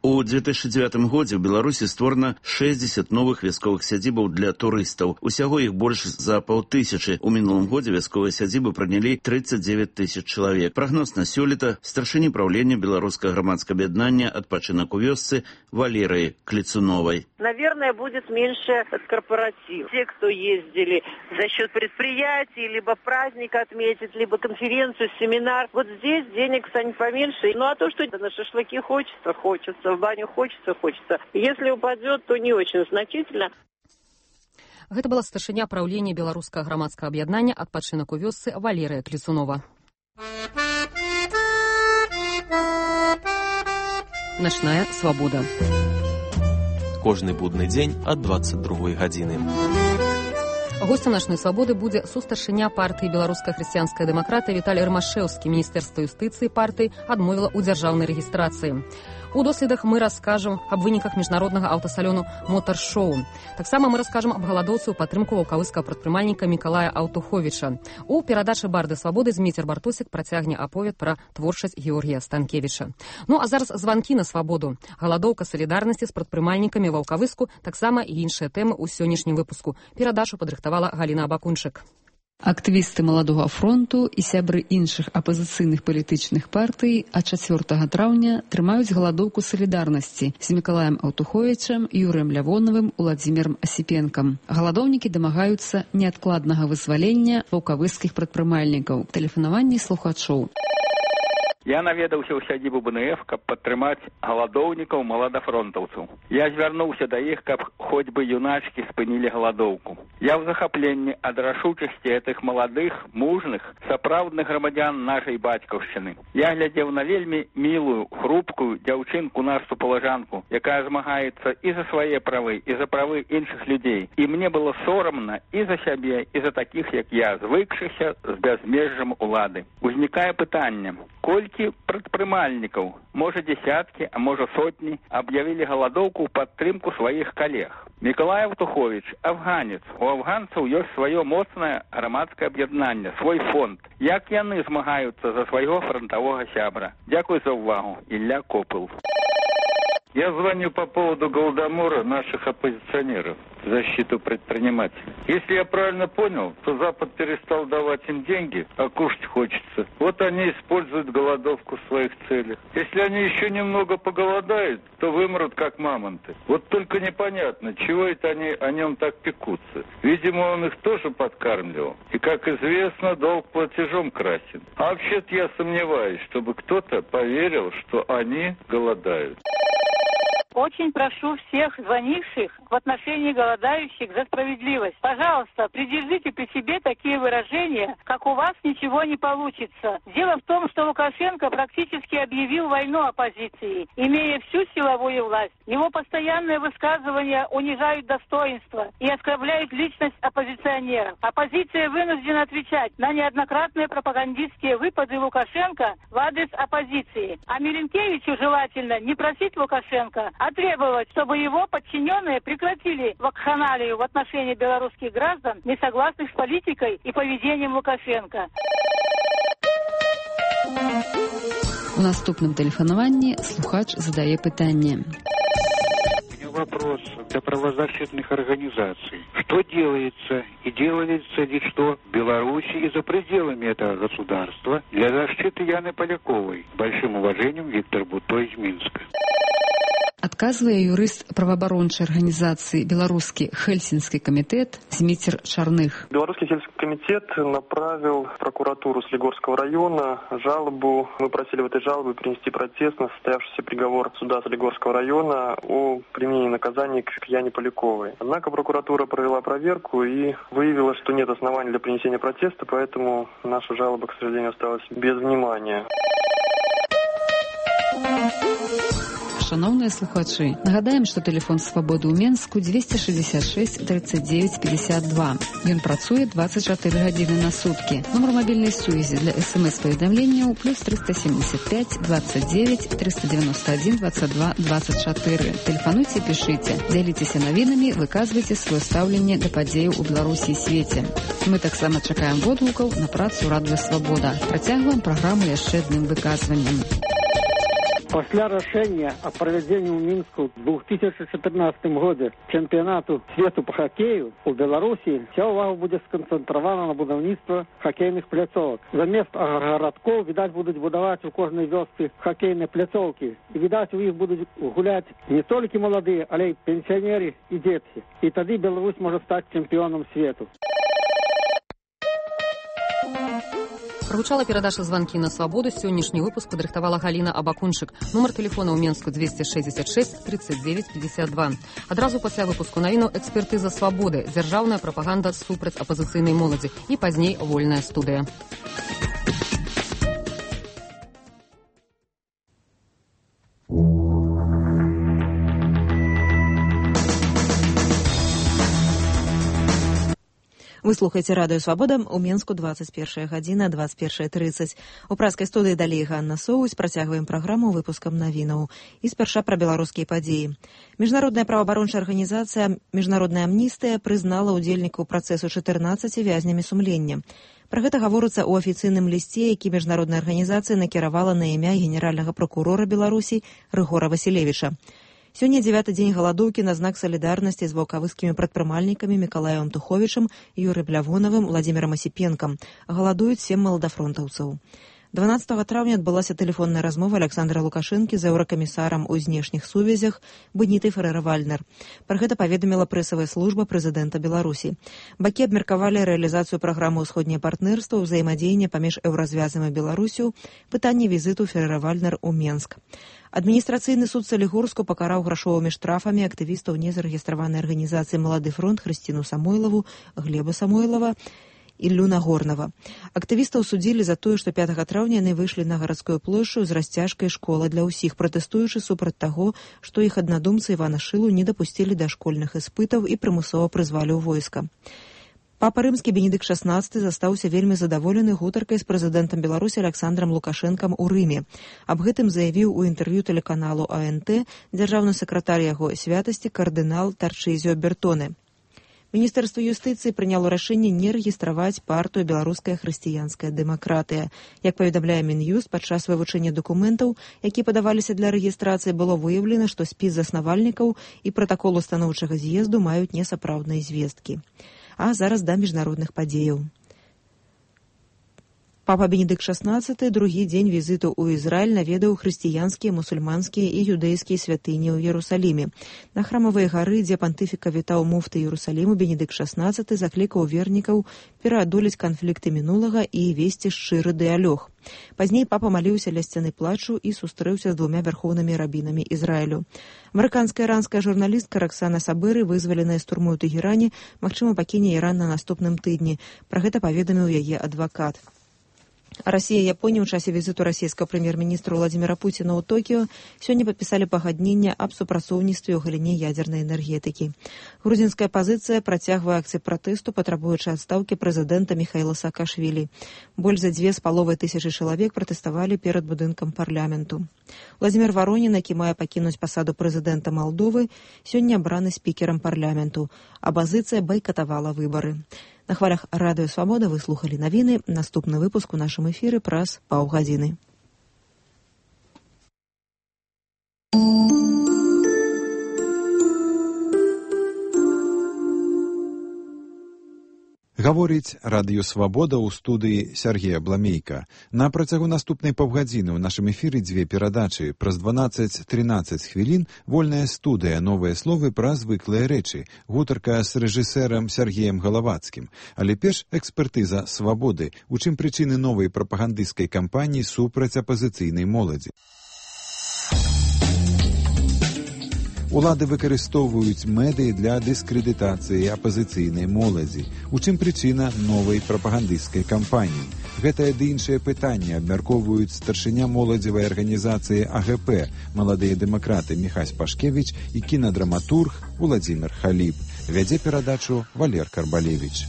У 2009 годзе ў Беларусі створана 60 новых вясковых сядзібаў для турыстаў. Усяго іх больш за 500. У мінулым годзе вясковыя сядзібы прынялі 39 тысяч чалавек. Прагноз на сёлета старшыні праўлення Беларускага грамадскага аб'яднання «Адпачынак у вёсцы» Валерыі Клецуновой. Наверное, будет меньше корпоратив. Те, кто ездили за счет предприятий, либо праздник отметить, либо конференцию, семинар. Вот здесь денег станет поменьше. Ну а то, что на шашлыки хочется, в баню хочется. Если упадет, то не очень значительно. Гэта была старшыня праўлення Беларускага грамадскага аб'яднання «Адпачынак у вёсцы» Валерыя Клецунова. Начная свабода. Кожны будны дзень ад 22 гадзіны. Гостем «Начной свабоды» будзе сустаршыня партыі «Беларуская хрысціянская дэмакратыя» Віталій Рымашэўскі. Міністэрства юстыцыі партыі адмовіла ў дзяржаўнай рэгістрацыі. У доследах мы раскажам аб выніках міжнароднага аўтасалёну «Мотар-шоу». Таксама мы раскажам аб галадоўцы ў падтрымку ваўкавыскага прадпрымальніка Мікалая Аўтуховіча. У перадачы «Барды свабоды» Зміцер Бартосік працягне аповед пра творчасць Георгія Станкевіча. Ну а зараз званкі на свабоду. Галадоўка салідарнасці з прадпрымальнікамі ваўкавыску, таксама і іншыя тэмы ў сённяшнім выпуску. Перадачу падрыхтавала Галіна Абакунчык. Актывісты Маладога фронту і сябры іншых апазіцыйных палітычных партый ад 4 траўня трымаюць галадоўку салідарнасці з Мікалаем Аўтуховічам, Юрыем Лявонавым, Уладзімірам Асіпенкам. Галадоўнікі дамагаюцца неадкладнага вызвалення ваўкавыскіх прадпрымальнікаў. Тэлефанаванні слухачоў. Я наведаўся ў сядзібу БНФ, каб падтрымаць галадоўнікаў маладафронтаўцаў. Я звярнуўся да іх, каб хоць бы юначкі спынілі галадоўку. Я ў захапленні ад рашучасці гэтых маладых, мужных, сапраўдных грамадзян нашай бацькаўшчыны. Я глядзеў на вельмі мілую, хрупкую дзяўчынку нашу палажанку, якая змагаецца і за свае правы, і за правы іншых людзей. І мне было сорамна і за сябе, і за такіх, як я, звыкшыся з бязмежжам улады. Узнікае пытанне, колькі прадпрымальнікаў, можа дзесяткі, а можа сотні, аб'явілі галадоўку ў падтрымку сваіх калег. Мікалай Аўтуховіч – афганец. У афганцаў ёсць сваё моцнае грамадскае аб'яднанне, свой фонд. Як яны змагаюцца за свайго фронтового сябра? Дзякуй за ўвагу. Ілля Копыл. Я звоню по поводу голодомора наших оппозиционеров в защиту предпринимателей. Если я правильно понял, то Запад перестал давать им деньги, а кушать хочется. Вот они используют голодовку в своих целях. Если они еще немного поголодают, то вымрут как мамонты. Вот только непонятно, чего это они о нем так пекутся. Видимо, он их тоже подкармливал. И, как известно, долг платежом красен. А вообще-то я сомневаюсь, чтобы кто-то поверил, что они голодают. Очень прошу всех звонивших в отношении голодающих за справедливость. Пожалуйста, придержите при себе такие выражения, как «у вас ничего не получится». Дело в том, что Лукашенко практически объявил войну оппозиции, имея всю силовую власть. Его постоянные высказывания унижают достоинство и оскорбляют личность оппозиционеров. Оппозиция вынуждена отвечать на неоднократные пропагандистские выпады Лукашенко в адрес оппозиции. А Миленкевичу желательно не просить Лукашенко, а требовать, чтобы его подчиненные прекратили вакханалию в отношении белорусских граждан, не согласных с политикой и поведением Лукашенко. У наступным тэлефанаванні слухач задае пытанне. Вопрос для правозащитных организаций. Что делается и делается ли что в Беларуси и за пределами этого государства для защиты Яны Поляковой? Большим уважением, Виктор Буто из Минска. Адказвае юрыст праваабарончай арганізацыі «Беларускі Хельсінскі камітэт» Зміцер Чарных. Белорусский сельский комитет направил в прокуратуру Солигорского района жалобу. Мы просили в этой жалобе принести протест на состоявшийся приговор суда Солигорского района о применении наказаний к Яне Поляковой. Однако прокуратура провела проверку и выявила, что нет оснований для принесения протеста, поэтому наша жалоба, к сожалению, осталась без внимания. Шановныя слухачы, нагадаем, што тэлефон свабоды ў Менску 266 39 52. Ён працуе 24 гадзіны на суткі. Нумар мабільнай сувязі для СМС-паведамленняў +375 29 391 22 24. Тэлефануйце, пішыце, дзяліцеся навінамі, выказвайце сваё стаўленне да падзеяў у Беларусі і свеце. Мы таксама чакаем водгукаў на працу Радыё Свабода. Працягваем праграму яшчэ адным выказваннем. Пасля рашэння о проведении в Минску в 2014 году чемпионату свету по хоккею у Беларуси вся увага будет сконцентрована на будаўніцтва хоккейных пляцовок. Замест городков, видать, будут будовать у каждой вёсцы хоккейные пляцовки. И, видать, у них будут гулять не только молодые, а и пенсионеры и дети. И тогда Беларусь может стать чемпионом свету. Прагучала перадача «Звонки на свободу». Сённяшні выпуск падрыхтавала Галіна Абакунчык. Нумар тэлефона ў Менску 266 39 52. Адразу пасля выпуску навіну «Экспертыза свабоды», дзяржаўная прапаганда супраць апазіцыйнай моладзі і пазней «Вольная студыя». Вы слухаеце радыё «Свабода» у Менску 21 гадзіна, 21:30. У праскай студыі далей Ганна Соусь. Працягваем праграму выпускам навінаў. І спярша пра беларускія падзеі. Міжнародная праваабарончая арганізацыя «Міжнародная амністыя» прызнала ўдзельнікаў працэсу 14 вязнямі сумлення. Пра гэта гаворыцца ў афіцыйным лісце, які міжнародная арганізацыя накіравала на імя генеральнага пракурора Беларусі Рыгора Васілевіча. Сёння 9-й дзень галадоўкі на знак салідарнасці з ваўкавыскімі прадпрымальнікамі Мікалаем Туховічам, Юрыем Лявонавым, Владзімірам Асіпенкам. Галадуюць 7 маладафронтаўцаў. 12 траўня адбылася тэлефонная размова Александра Лукашэнкі з еўракамісарам у знешніх сувязях Бенітай Ферэр-Вальнер. Пра гэта паведаміла прэсавая служба прэзідэнта Беларусі. Бакі абмеркавалі рэалізацыю праграмы «Усходняе партнерства», ўзаемадзеяння паміж Еўразвязам і Беларусю, пытанне візіту Ферэр-Вальнер у Менск. Адміністрацыйны суд Салігорску пакараў грашовымі штрафамі актывістаў незарэгістраванай арганізацыі «Малады фронт» Хрысціну Самойлаву, Глеба Самойлава, Іллю Нагорнага. Актывістаў судзілі за тое, што 5 траўня яны выйшлі на гарадскую плошчу з расцяжкай «Школа для ўсіх», пратэстуючы супраць таго, што іх аднадумцы Івана Шылу не дапусцілі да школьных іспытаў і прымусова прызвалі ў войска. Папа рымскі Бенедыкт XVI застаўся вельмі задаволены гутаркай з прэзідэнтам Беларусі Александрам Лукашэнкам у Рыме. Аб гэтым заявіў у інтэрв'ю тэлеканалу АНТ дзяржаўны сакратар яго святасці кардынал Тарчызіо Бертоне. Міністэрства юстыцыі прыняло рашэнне не рэгістраваць партыю «Беларуская хрысціянская дэмакратыя». Як паведамляе Мін'юст, падчас вывучэння дакументаў, які падаваліся для рэгістрацыі, было выяўлена, што спіс заснавальнікаў і пратакол устаноўчага з'езду маюць несапраўдныя звесткі. А зараз да міжнародных падзеяў. Папа Бенедыкт XVI другі дзень візіту ў Ізраіль наведаў хрысціянскія, мусульманскія і юдэйскія святыні ў Ерусаліме. На храмавай гары, дзе пантыфіка вітаў муфты Ерусаліму, Бенедыкт XVI заклікаў вернікаў пераадолець канфлікты мінулага і весці шчыры дыялог. Пазней папа маліўся ля сцяны плачу і сустрэўся з 2 вярхоўнымі рабінамі Ізраілю. Амерыканская іранская журналістка Роксана Сабыры, вызваленая з турмы ў Тэгеране, магчыма, пакіне Іран на наступным тыдні. Пра гэта паведаміў яе адвакат. Расія і Японія ў часе візіту расійскага прэм'ер-міністра Владзіміра Пуціна ў Токіё сёння падпісалі пагадненне аб супрацоўніцтве ў галіне ядзернай энергетыкі. Грузінская апазіцыя працягвае акцыі пратэсту, патрабуючы адстаўкі прэзідэнта Міхаіла Саакашвілі. Больш за 2500 чалавек пратэставалі перад будынкам парламенту. Владзімір Варонін, які мае пакінуць пасаду прэзідэнта Малдовы, сёння абраны спікерам парламенту. Апазіцыя байкатавала выбары. На хвалях радыё «Свабода» вы слухалі навіны. Наступны выпуск у нашым эфіры праз паўгадзіны. Гаворыць радыё «Свабода» ў студыі Сергея Бламейка. На працягу наступнай паўгадзіны ў нашым эфіры 2 перадачы. Праз 12-13 хвілін «Вольная студыя. Новыя словы пра звыклыя рэчы». Гутарка з рэжысэрам Сергеем Галавацкім. Але перш экспертыза «Свабоды». У чым прычыны новай прапагандысцкай кампаніі супраць апазіцыйнай моладзі? Улады выкарыстоўваюць медыі для дыскрэдытацыі апазіцыйнай моладзі. У чым прычына новай прапагандысцкай кампаніі? Гэтае ды іншыя пытанні абмяркоўваюць старшыня моладзевай арганізацыі АГП, маладыя дэмакраты Міхась Пашкевіч і кінадраматург Владзімір Халіб. Вядзе перадачу Валер Карбалевіч.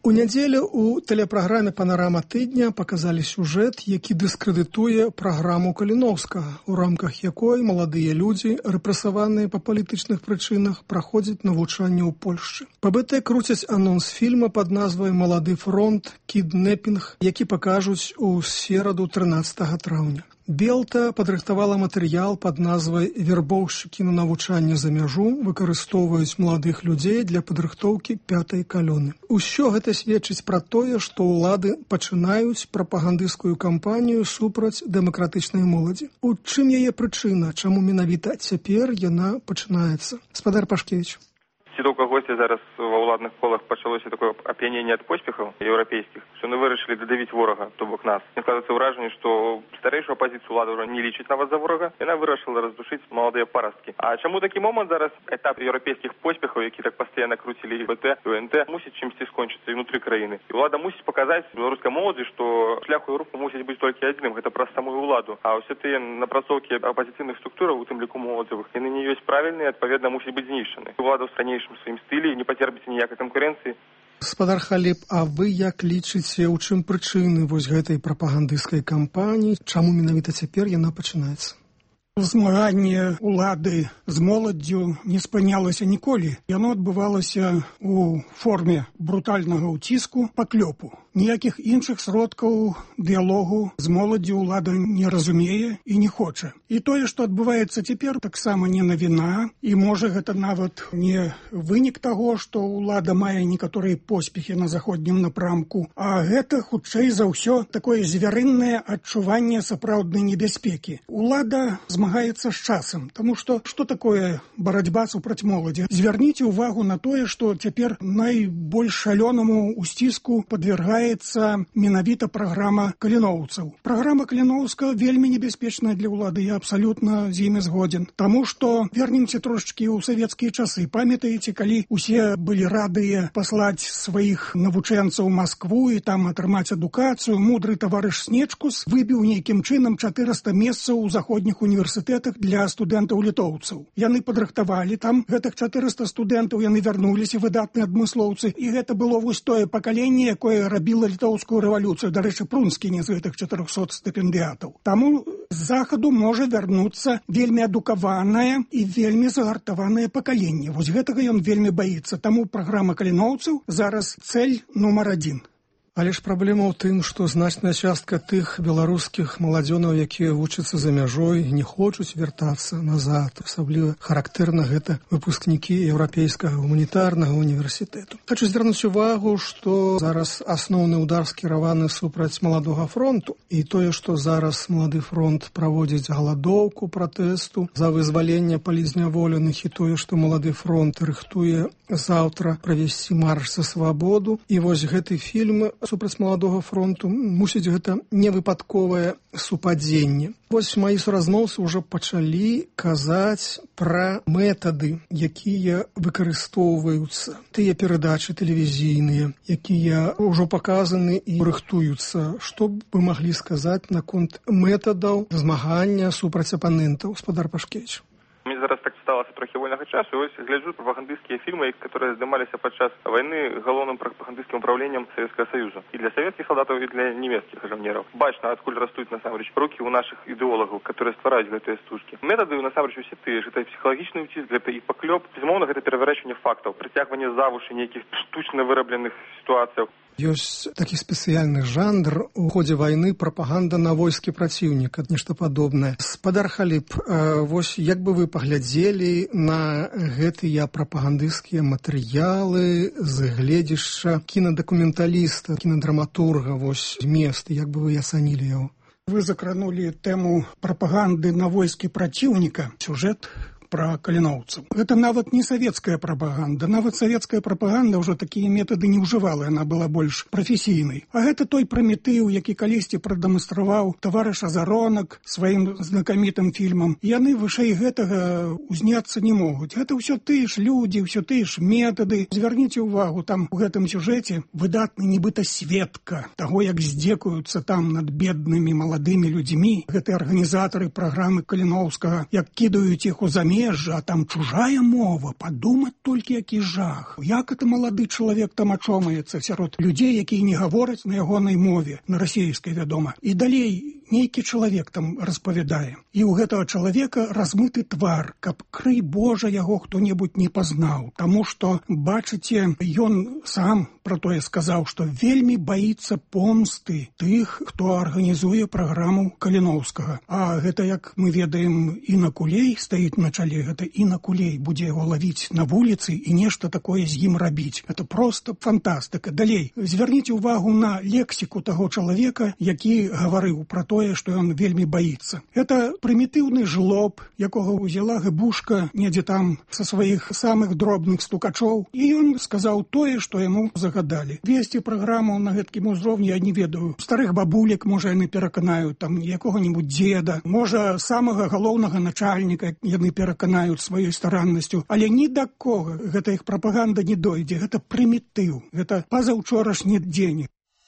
У нядзелю у тэлепраграме «Панарама тыдня» паказалі сюжэт, які дыскрэдытуе праграму Каліноўскага, у рамках якой маладыя людзі, рэпрэсаваныя па палітычных прычынах, праходзяць навучанне ў Польшчы. Па БТ круцяць анонс фільма пад назвай «Малады фронт. Кіднепінг», які пакажуць у сераду 13 траўня. Белта падрыхтавала матэрыял пад назвай «Вербоўшчыкі на навучанне за мяжу выкарыстоўваюць маладых людзей для падрыхтоўкі 5-й калоны». Усё гэта сведчыць пра тое, што ўлады пачынаюць прапагандысцкую кампанію супраць дэмакратычнай моладзі. У чым яе прычына, чаму менавіта цяпер яна пачынаецца? Гаспадар Пашкевіч. Ці то ў кагосьці зараз ва ўладных колах пачалося такое ап'яненне ад поспехаў еўрапейскіх, што яны вырашылі дадавіць ворага, то бок нас. Мне складаецца ўражанне, што старэйшую апазіцыю ўлада ўжо не лічыць нават за ворага, яна вырашыла раздушыць маладыя парасткі. А чаму такі момант зараз этап еўрапейскіх поспехаў, які так пастаянна круцілі і БТ, і УНТ, мусіць чымсьці скончыцца і ўнутры краіны. І ўлада мусіць паказаць беларускай моладзі, што шлях у Еўропу мусіць быць толькі адзіным, гэта праз самую ўладу. А ўсе тыя напрацоўкі апазіцыйных структураў, у тым ліку моладзевых, яны не ёсць правільныя, адпаведна мусіць быць знішчаны. Улада ў ранейшым сваім стылі не пацерпіць ніякай канкурэнцыі. Гаспадар Халіп, а вы як лічыце, у чым прычыны вось гэтай прапагандысцкай кампаніі? Чаму менавіта цяпер яна пачынаецца? Змаганне ўлады з моладдзю не спынялася ніколі. Яно адбывалася у форме брутальнага ўціску, паклёпу. Ніякіх іншых сродкаў дыялогу з моладдзю ўлада не разумее і не хоча. І тое, што адбываецца цяпер, таксама не навіна, і можа гэта нават не вынік таго, што ўлада мае некаторыя поспехі на заходнім напрамку, а гэта, хутчэй за ўсё, такое звярыннае адчуванне сапраўднай небяспекі. Улада змагаецца з часам, таму што такое барацьба супраць моладзі? Звярніце ўвагу на тое, што цяпер найбольш шалёнаму ўсціску падвяргаецца менавіта праграма каліноўцаў. Праграма Каліноўскага вельмі небяспечная для ўлады, я абсалютна з імі згодзін. Таму што вернемся трошачкі ў савецкія часы. Памятаеце, калі усе былі радыя паслаць сваіх навучэнцаў у Маскву і там атрымаць адукацыю, мудры таварыш Снечкус выбіў нейкім чынам 400 месцаў у заходніх універсітэтах для студэнтаў-літоўцаў. Яны падрыхтавалі там гэтых 400 студэнтаў, яны вярнуліся, выдатныя адмыслоўцы, і гэта было вось тое пакаленне, якое рабіла літоўскую рэвалюцыю. Дарэчы, Прунскі не з гэтых 400 стыпендыятаў. Таму з захаду можа вярнуцца вельмі адукаванае і вельмі загартаванае пакаленне. Вось гэтага ён вельмі баіцца. Таму праграма каліноўцаў зараз цэль нумар 1. Але ж праблема ў тым, што значная частка тых беларускіх маладзёнаў, якія вучацца за мяжой, не хочуць вяртацца назад. Асабліва характэрна гэта выпускнікі еўрапейскага гуманітарнага універсітэту. Хочу звярнуць увагу, што зараз асноўны ўдар скіраваны супраць маладога фронту. І тое, што зараз малады фронт праводзіць галадоўку пратэсту за вызваленне палізняволеных, і тое, што малады фронт рыхтуе заўтра правесці марш за свабоду. І вось гэты фільм супраць маладога фронту, мусіць, гэта невыпадковае супадзенне. Вось маі суразмоўцы ўжо пачалі казаць пра метады, якія выкарыстоўваюцца. Тыя перадачы тэлевізійныя, якія ўжо паказаны і рыхтуюцца. Што б вы маглі сказаць наконт метадаў змагання супраць апанентаў? Гаспадар Пашкевіч. Мне зараз так сталася трохи вольнага часу, і ось гляджу прапагандысцкія фільмы, которые здымаліся падчас вайны галоўным прапагандысцкім управленнем Савецкага Саюза. І для савецкіх салдатаў, і для нямецкіх жаўнераў. Бачна, адкуль растуць насамрэч рукі ў нашых ідэолагаў, которые ствараюць гэтыя стужкі. Метады насамрэч усе тыя ж. Гэта псіхалагічны ўціск, гэта і паклёп. Безумоўна, гэта пераварачванне фактаў, прыцягванне за вушы нейкіх штучна вырабленых сітуацыяў. Ёсць такі спецыяльны жанр у ходзе вайны прапаганда на войскі праціўніка, нешта падобнае. Гаспадар Халіп, вось як бы вы паглядзелі на гэтыя прапагандысцкія матэрыялы з гледзяшча кінадакументаліста, кінадраматурга, вось змест, як бы вы ацанілі яго? Вы закранулі тэму прапаганды на войскі праціўніка. Сюжэт пра каліноўцаў. Гэта нават не савецкая прапаганда. Нават савецкая прапаганда ўжо такія метады не ўжывала, яна была больш прафесійнай. А гэта той Праметыў, які калісьці прадэманстраваў таварыш Азаронак сваім знакамітым фільмам. Яны вышэй гэтага узняцца не могуць. Гэта ўсё тыя ж людзі, ўсё тыя ж метады. Звярніце ўвагу, там у гэтым сюжэце выдатны нібыта сведка таго, як здзекуюцца там над беднымі маладымі людзьмі. Гэтыя арганізатары праграмы Каліноўскага, як кідаюць іх у замін замежжа, а там чужая мова, падумаць толькі які жах. Як это малады чалавек там ачомаецца сярод людзей, якія не гавораць на ягонай мове, на расійскай, вядома. І далей нейкі чалавек там распавядае. І ў гэтага чалавека размыты твар, каб, крый Божа, яго хто-небудзь не пазнаў. Таму што, бачыце, ён сам пра тое сказаў, што вельмі баіцца помсты тых, хто арганізуе праграму Каліноўскага. А гэта, як мы ведаем, Інна Кулей стаіць на чале, гэта Інна Кулей будзе яго лавіць на вуліцы і нешта такое з ім рабіць. Это проста фантастыка. Далей, звярніце ўвагу на лексіку таго чалавека, які гаварыў пра тое, што ён вельмі баіцца. Это прымітыўны жлоб, якога ўзяла гыбушка недзе там са сваіх самых дробных стукачоў, і ён сказаў тое, што яму загадалі. Весці праграму на гэткім узроўні я не ведаю. Старых бабулек, можа, яны пераканаюць, там, якога-небудзь дзеда, можа, самага галоўнага начальніка яны пераканаюць сваёй стараннасцю, але ні да кога гэта іх прапаганда не дойдзе. Гэта прымітыў, гэта пазаўчорашні дзень.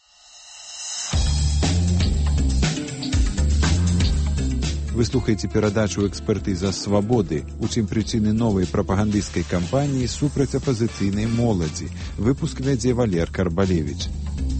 Вы слухаеце перадачу «Экспертыза свабоды», у чым прычыны новай прапагандысцкай кампаніі супраць апазіцыйнай моладзі. Выпуск вядзе Валер Карбалевіч.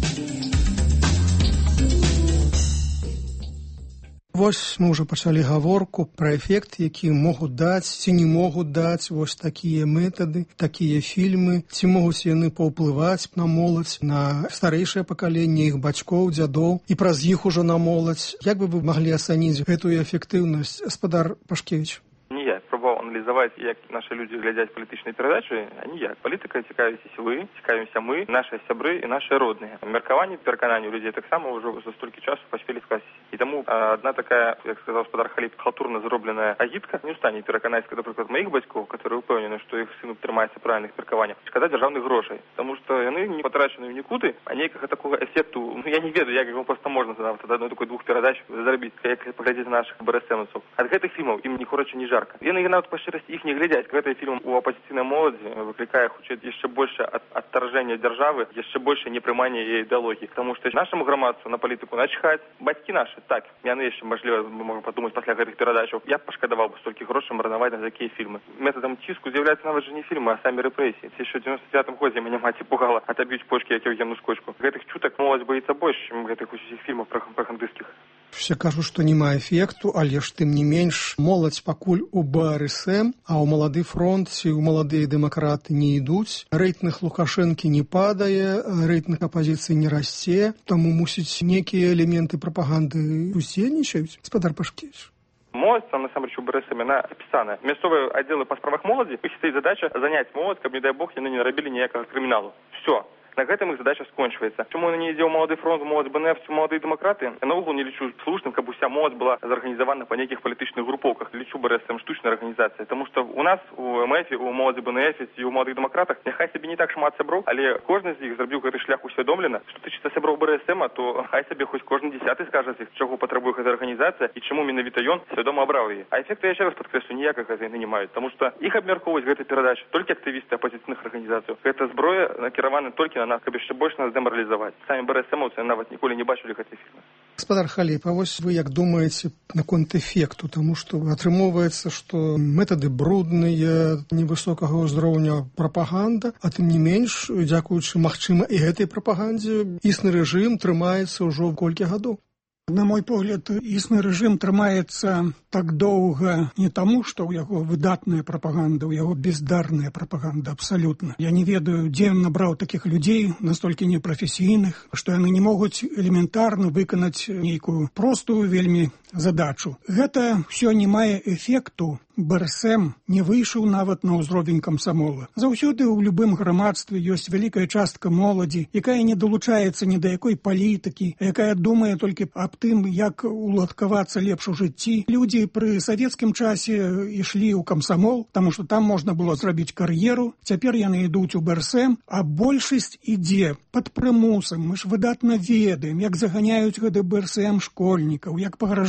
Вось мы ўжо пачалі гаворку пра эфект, які могуць даць ці не могуць даць вось такія метады, такія фільмы, ці могуць яны паўплываць на моладзь, на старэйшае пакаленне іх бацькоў, дзядоў і праз іх ужо на моладзь. Як бы вы маглі ацаніць гэтую эфектыўнасць, гаспадар Пашкевіч? Ніяк. Пробував аналізувати, як наші люди глядять політичні передачі, а ніяк. Політика цікавитесь ви, цікавимося ми, наші сябри і наші родні. Міркування, переконання людей так само вже за стільки часу поспіли скласти. І тому одна така, як сказав господар Халіп, халтурно зроблена агітка не устане переконати, наприклад, моїх батьків, які впевнені, що їх син тримається правильних міркувань, шкода державних грошей. Тому що вони не потрачені в нікуди, а ніякого такого ефекту, я не ведаю, як його просто можна задавати до одної такої двох передач заробити, як поглядіти наших БРСМовців. От гэтых фільмів їм ні хороше, ні жарко. Вони навіть по щирості їх не глядять. Гэты фільм у опозиційній молоді викликає ще більше отторження держави, ще більше неприймання її ідеології. Тому що нашому громадству на політику начхать. Батьки наші, так, яны ще, можливо, ми можемо подумати після гэтых передач, я б пошкодував би стільки грошей марнувати на такі фільми. Методом тиску з'являються навіть же не фільми, а самі репресії. Це ще в 99-му годі мене мать пугала, отоб'ють почки, як Євгену Скочку. Гэтых чуток молодь боїться більше, ніж гэтых усіх фільмів пропагандистських. Все кажу, што няма эфекту, але ж тым не менш моладзь пакуль у БРСМ, а ў малады фронт ці ў маладыя дэмакраты не ідуць. Рэйтынг Лукашэнкі не падае, рэйтынг апазіцыі не расце, таму мусіць нейкія элементы прапаганды уздзейнічаюць. Гаспадар Пашкевіч. Молодь, там, насамрэч, у БРСМ, она описана. Мясцовыя отделы по справах моладзі, іх стаіць задача занять моладзь, каб, не дай бог, яны не нарабілі ніякага крыміналу. Все. На гэтым іх задача скончваецца. Чому не ідзе ў малады фронт, моладзь БНФ, ці маладыя дэмакраты? Я наогул не лічу слушным, каб уся моладзь была зарганізавана па нейкіх палітычных групоўках. Лічу БРСМ штучнай арганізацыяй. Таму што у нас, у МФ, у моладзі БНФ і у маладых дэмакратах, няхай сабе не так шмат сяброў, але кожны з іх зрабіў гэты шлях усвядомлена. Што тычыцца сяброў БРСМ, то хай сабе хоць кожны 10-ы скажа з іх, чаго патрабуе гэта арганізацыя і чаму менавіта ён свядома абраў яе. А эфекты, я яшчэ раз падкрэслю, ніякага яны не маюць, таму што іх абмяркоўваюць гэтай перадачы толькі актывісты апазіцыйных арганізацый. Гэта зброя накіравана толькі на нас, каб яшчэ больш нас дэмаралізаваць. Самі БРСМовцы нават ніколі не бачылі гэтай фільмы. Гаспадар Халіп, а вось вы як думаеце наконт эфекту, таму што атрымоўваецца, што метады брудныя, невысокага ўзроўня прапаганда, а тым не менш, дзякуючы, магчыма, і гэтай прапагандзе існы рэжым трымаецца ўжо колькі гадоў. На мой погляд, існы рэжым трымаецца так доўга не таму, што ў яго выдатная прапаганда, у яго бездарная прапаганда, абсалютна. Я не ведаю, дзе ён набраў такіх людзей, настолькі непрафесійных, што яны не могуць элементарна выканаць нейкую простую вельмі задачу. Гэта ўсё не мае эфекту. БРСМ не выйшаў нават на ўзровень камсамола. Заўсёды ў любым грамадстве ёсць вялікая частка моладзі, якая не далучаецца ні да якой палітыкі, якая думае толькі аб тым, як уладкавацца лепш у жыцці. Людзі пры савецкім часе ішлі ў камсамол, таму што там можна было зрабіць кар'еру. Цяпер яны ідуць у БРСМ, а большасць ідзе пад прымусам. Мы ж выдатна ведаем, як заганяюць гэты БРСМ школьнікаў, як пагражаюць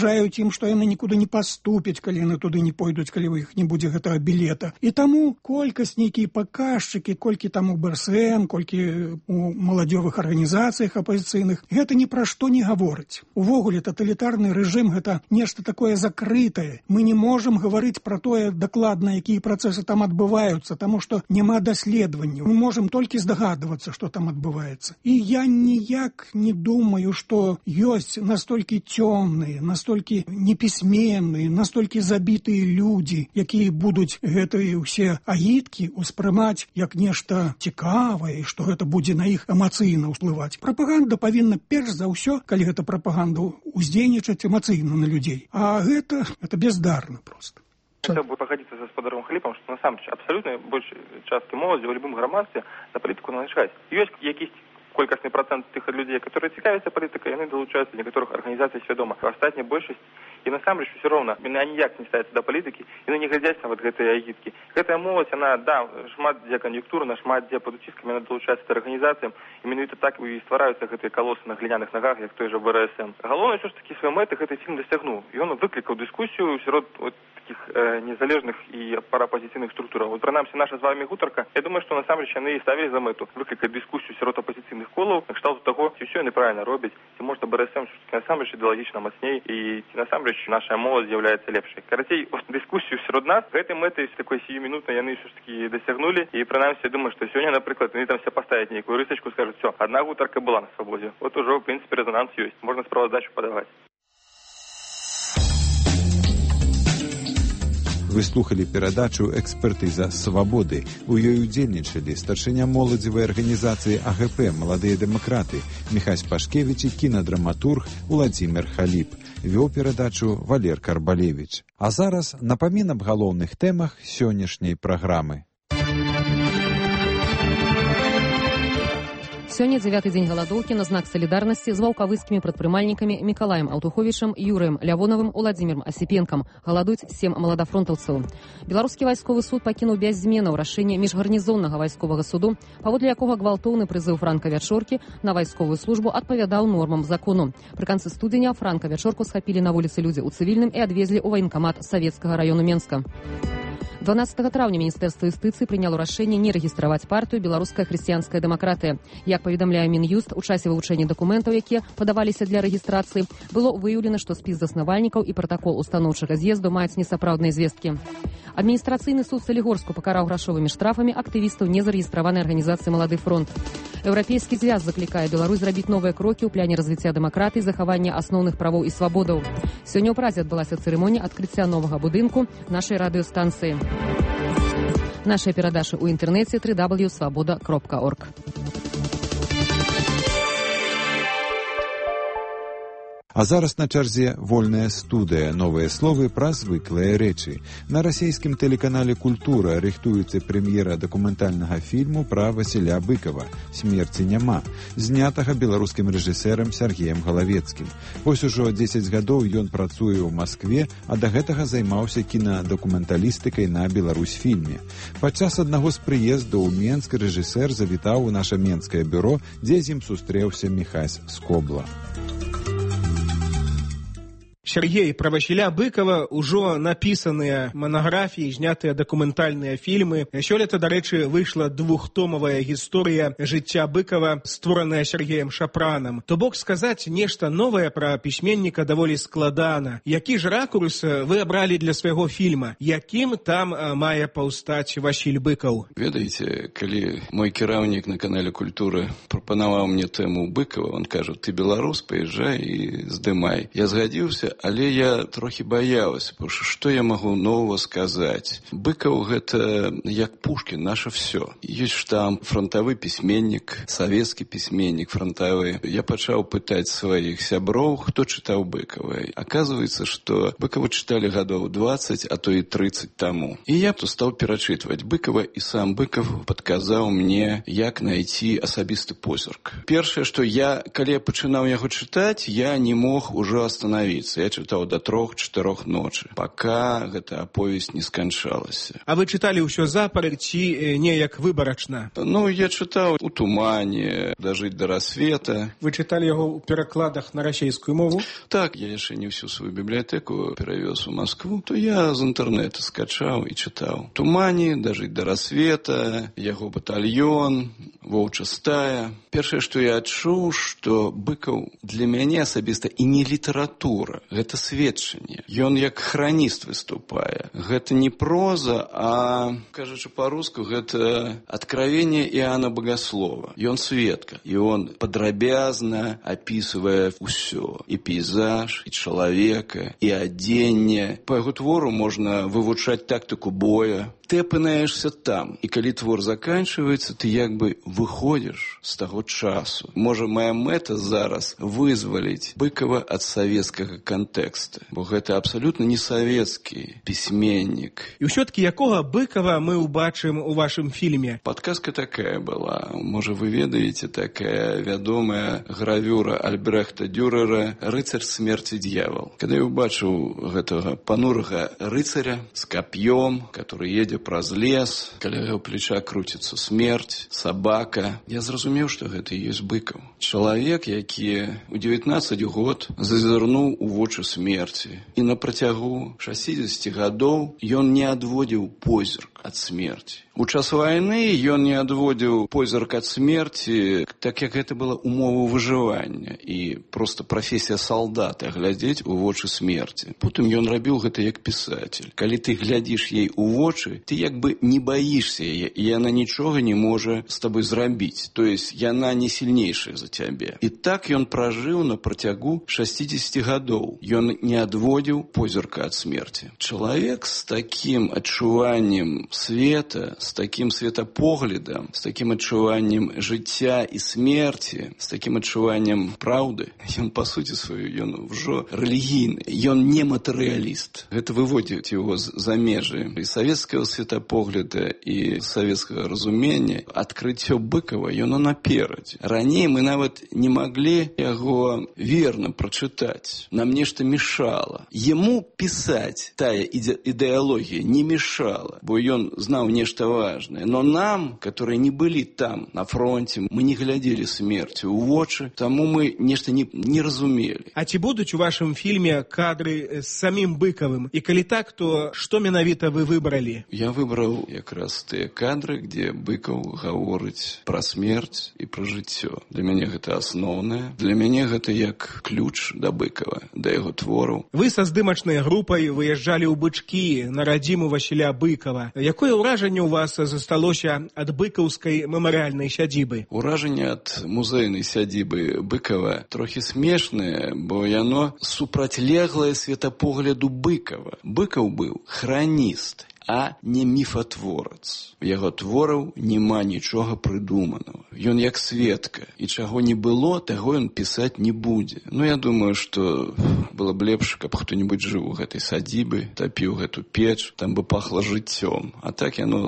пагражаюць ім, што яны нікуды не паступяць, калі яны туды не пойдуць, калі ў іх не будзе гэтага білета. І таму колькасць нейкія паказчыкі, колькі там у БРСМ, колькі у маладзёвых арганізацыях апазіцыйных, гэта ні пра што не гаворыць. Увогуле, таталітарны рэжым гэта нешта такое закрытае. Мы не можам гаварыць пра тое дакладна, якія працэсы там адбываюцца, таму што няма даследаванняў. Мы можам толькі здагадвацца, што там адбываецца. І я ніяк не думаю, што ёсць настолькі цёмныя, настолькі непісьменныя, настолькі забітыя людзі, якія будуць гэтыя ўсе агіткі ўспрымаць як нешта цікавае, што гэта будзе на іх эмацыйна ўплываць. Прапаганда павінна перш за ўсё, калі гэта прапаганда, уздзейнічаць эмацыйна на людзей. А гэта бездарна просто. Хотел бы погодиться с господаром Халипом, что насамрэч абсолютно большей часткі моладзі ў любым грамадстве на палітыку належаць. Ёсць якісь колькасны процент тых людзей, которые цікавяцца палітыкай, яны далучаюцца да некаторых арганізацый свядома. Астатняя большасць і насамрэч усё роўна яны ніяк не ставяцца да палітыкі, яны не глядзяць нават гэтыя агіткі. Гэтая моладзь, она шмат дзе кан'юнктурна, шмат дзе пад уціскамі яна далучаецца да арганізацыям, і менавіта так і ствараюцца гэтыя калосы на гліняных нагах, як той жа БРСМ. Галоўнае, ўсё ж такі свае мэты гэты фільм дасягнуў. Ён выклікаў дыскусію сярод таких незалежных і параапазіцыйных структураў. Прынамсі, наша з вами гутарка, я думаю, што насамрэч яны і ставілі за мэту выклікаць дыскусію сярод апазіцыйных колаў, на кшталту таго, ці ўсё яны правільна робяць, ці можна БРСМ насамрэч ідэалагічна мацней, і ці насамрэч наша моладзь з'яўляецца лепшай. Карацей, дыскусію сярод нас гэтай мэтай такой сіюмінутнай яны ўсё ж такі дасягнулі, і прынамсі, я думаю, што сёння, напрыклад, яны там все паставяць нейкую рысачку, скажуць: "Всё, одна гутарка была на свабодзе". Вот ужо, в прынцыпе, рэзонанс ёсць. Можна справаздачу падаваць. Вы слухали перадачу «Экспертыза свабоды». У ёй удзельнічалі старшыня моладзевай арганізацыі АГП «Маладыя дэмакраты» Міхась Пашкевіч і кінадраматург Уладзімір Халіп. Вёў перадачу Валер Карбалевіч. А зараз напамін аб галоўных тэмах сённяшняй праграмы. Сёння 9-й дзень галадоўкі на знак салідарнасці з ваўкавыскімі прадпрымальнікамі Мікалаем Аўтуховічам, Юрыем Лявоновым, Уладзімірам Асіпенкам. Галадуюць 7 маладафронтаўцаў. Беларускі вайсковы суд пакінуў без зменаў рашэнне міжгарнізоннага вайсковага суду, паводле якога гвалтоўны прызыў Франка Вячоркі на вайсковую службу адпавядаў нормам закону. Пры канцы студзеня Франка Вячорку схапілі на вуліцы людзі ў цывільным і адвезлі ў ваенкамат Савецкага раёну Менска. 12 траўня Міністэрства юстыцыі прыняло рашэнне не рэгістраваць партыю «Беларуская хрысціянская дэмакратыя». Як паведамляе Мін'юст, у часе вывучэння дакументаў, якія падаваліся для рэгістрацыі, было выяўлена, што спіс заснавальнікаў і пратакол устаноўчага з'езду маюць несапраўдныя звесткі. Адміністрацыйны суд Салігорску пакараў грашовымі штрафамі актывістаў незарэгістраванай арганізацыі «Малады фронт». Еўрапейскі звяз заклікае Беларусь зрабіць новыя крокі ў пляне развіцця дэмакратыі і захавання асноўных правоў і свабодаў. Сёння ў Празе адбылася цырымонія адкрыцця новага будынку нашай радыёстанцыі. Нашыя перадачы ў інтэрнэце www.svoboda.org. А зараз на чарзе вольная студыя, новыя словы пра звыклыя рэчы. На расійскім тэлеканале «Культура» рыхтуецца прэм'ера дакументальнага фільму пра Васіля Быкова «Смерці няма», знятага беларускім рэжысэрам Сергеем Галавецкім. Вось ужо 10 гадоў ён працуе ў Маскве, а да гэтага займаўся кінадакументалістыкай на Беларусьфільме. Падчас аднаго з прыездаў у Менск рэжысэр завітаў у наша менскае бюро, дзе з ім сустрэўся Міхась Скобла. Сергей, про Васіля Быкова ўжо напісаныя манаграфіі, знятыя дакументальныя фільмы. Сёлета, дарэчы, выйшла 2-томавая гісторыя жыцця Быкова, створаная Сергеем Шапранам. То бок сказаць нешта новае пра пісьменніка даволі складана. Які ж ракурс вы абралі для свайго фільма? Якім там мае паўстаць Васіль Быкаў? Ведаеце, калі мой кіраўнік на канале «Культура» прапанаваў мне тэму Быкова, он кажа: «Ты беларус, паязджай і здымай». Я згадзіўся, але я трохі баялася, потому што я магу нового сказаць? Быкаў гэта як Пушкін, наша всё. Ёсць штамп, фронтавы пісьменнік, савецкі пісьменнік фронтавы. Я пачаў пытаць сваіх сяброў, хто чытаў Быкава. Аказваецца, што Быкава чыталі гадоў 20, а то і 30 таму. І я стаў перачытваць Быкава, і сам Быкаў падказаў мне, як знайсці асабісты позірк. Першае, што калі я пачынаў яго чытаць, я не мог ужо астанавіцца. Я чытаў да 3-4 ночы, пака гэта аповесць не сканчалася. А вы чыталі ўсё запар ці неяк выбарачна? Ну, я чытаў «У тумане», «Дажыць да рассвета». Вы чыталі яго ў перакладах на расейскую мову? Так, я яшчэ не всю сваю бібліятэку перавёз у Маскву, то я з інтэрнэта скачаў і чытаў. «У тумане», «Дажыць да рассвета», яго «Батальён», «Воўча стая». Першае, што я адчуў, што Быкаў для мяне асабіста і не літаратура, гэта сведчанне. Ён як храніст выступае. Гэта не проза, а, кажучы па-руску, гэта откровение Иоанна Богослова. Ён сведка, і он падрабязна опісвае ўсё. І пейзаж, і чалавека, і адзенне. Па яго твору можна вывучаць тактыку боя. Ты апынаешься там, і калі твор заканчивается, ты як бы выходишь з таго часу. Можа, моя мэта зараз вызваліць Быкова ад савецкага кантэкста, бо гэта абсолютно не савецкі пісьменнік. І ўсё-таки якога Быкова мы убачым у вашым фільме? Подказка такая была. Можа, вы ведаеце, такая вядомая гравюра Альбрехта Дюрера «Рыцарь смерти дьявол». Когда я убачыў гэтага панурага рыцаря з кап'ём, который едзе праз лес, каля яго плеча круціцца смерць, сабака, я зразумеў, што гэта і ёсць Быкаў. Чалавек, які ў 19 год зазірнуў у вочы смерці. І на працягу 60 гадоў ён не адводзіў позірк ад смерці. У час вайны ён не адводзіў позірк ад смерці, так як гэта была умова выжывання і проста прафесія салдата глядзець у вочы смерці. Потым ён рабіў гэта як пісатель. Калі ты глядзіш ей у вочы, ты як бы не баішся яе, і яна нічога не можа з табой зрабіць. То есть яна не сильнейшая за цябе. І так ён пражыў на працягу 60 гадоў. Ён не адводзіў позірка ад смерці. Чалавек з такім адчуваннем света, з таким светапоглядам, з таким адчуваннем жыцця і смерці, з таким адчуваннем праўды, ён па суці сваю, ён ўжо рэлігійны, ён не матэрыяліст. Гэта выводзіць яго за межы і савецкага светапогляда і савецкага разумення. Адкрыццё Быкова, ён наперадзе. Раней мы нават не маглі яго верна прачытаць. Нам нешта мешала. Яму пісаць тая ідэалогія не мешала, бо ён знаў нешта важное. Но нам, которые не были там, на фронте, мы не глядели смерти у вочы, тому мы нешта не разумели. А ці будуць у вашым фільме кадры з самім Быкавым? І калі так, то што менавіта вы выбралі? Я выбраў якраз тыя кадры, где Быкаў гаворыць пра смерць і пра жыццё. Для мяне гэта асноўнае. Для мяне гэта як ключ да Быкава, да яго твораў. Вы са здымачнай групай выязджалі ў Бычкі на радзіму Васіля Быкава. Якое ўражанне у вас засталося ад быкаўскай мемарыяльнай сядзібы? Уражанне ад музейнай сядзібы Быкава трохі смешнае, бо яно супрацьлеглае светапогляду Быкава. Быкаў быў храніст, а не міфатворац. У яго твораў няма нічога прыдуманага. Ён як сведка, і чаго не было, таго ён пісаць не будзе. Ну, я думаю, што было б лепш, каб хто-небудзь жыў у гэтай садзібы, тапіў гэту печ, там бы пахла жыццём. А так яно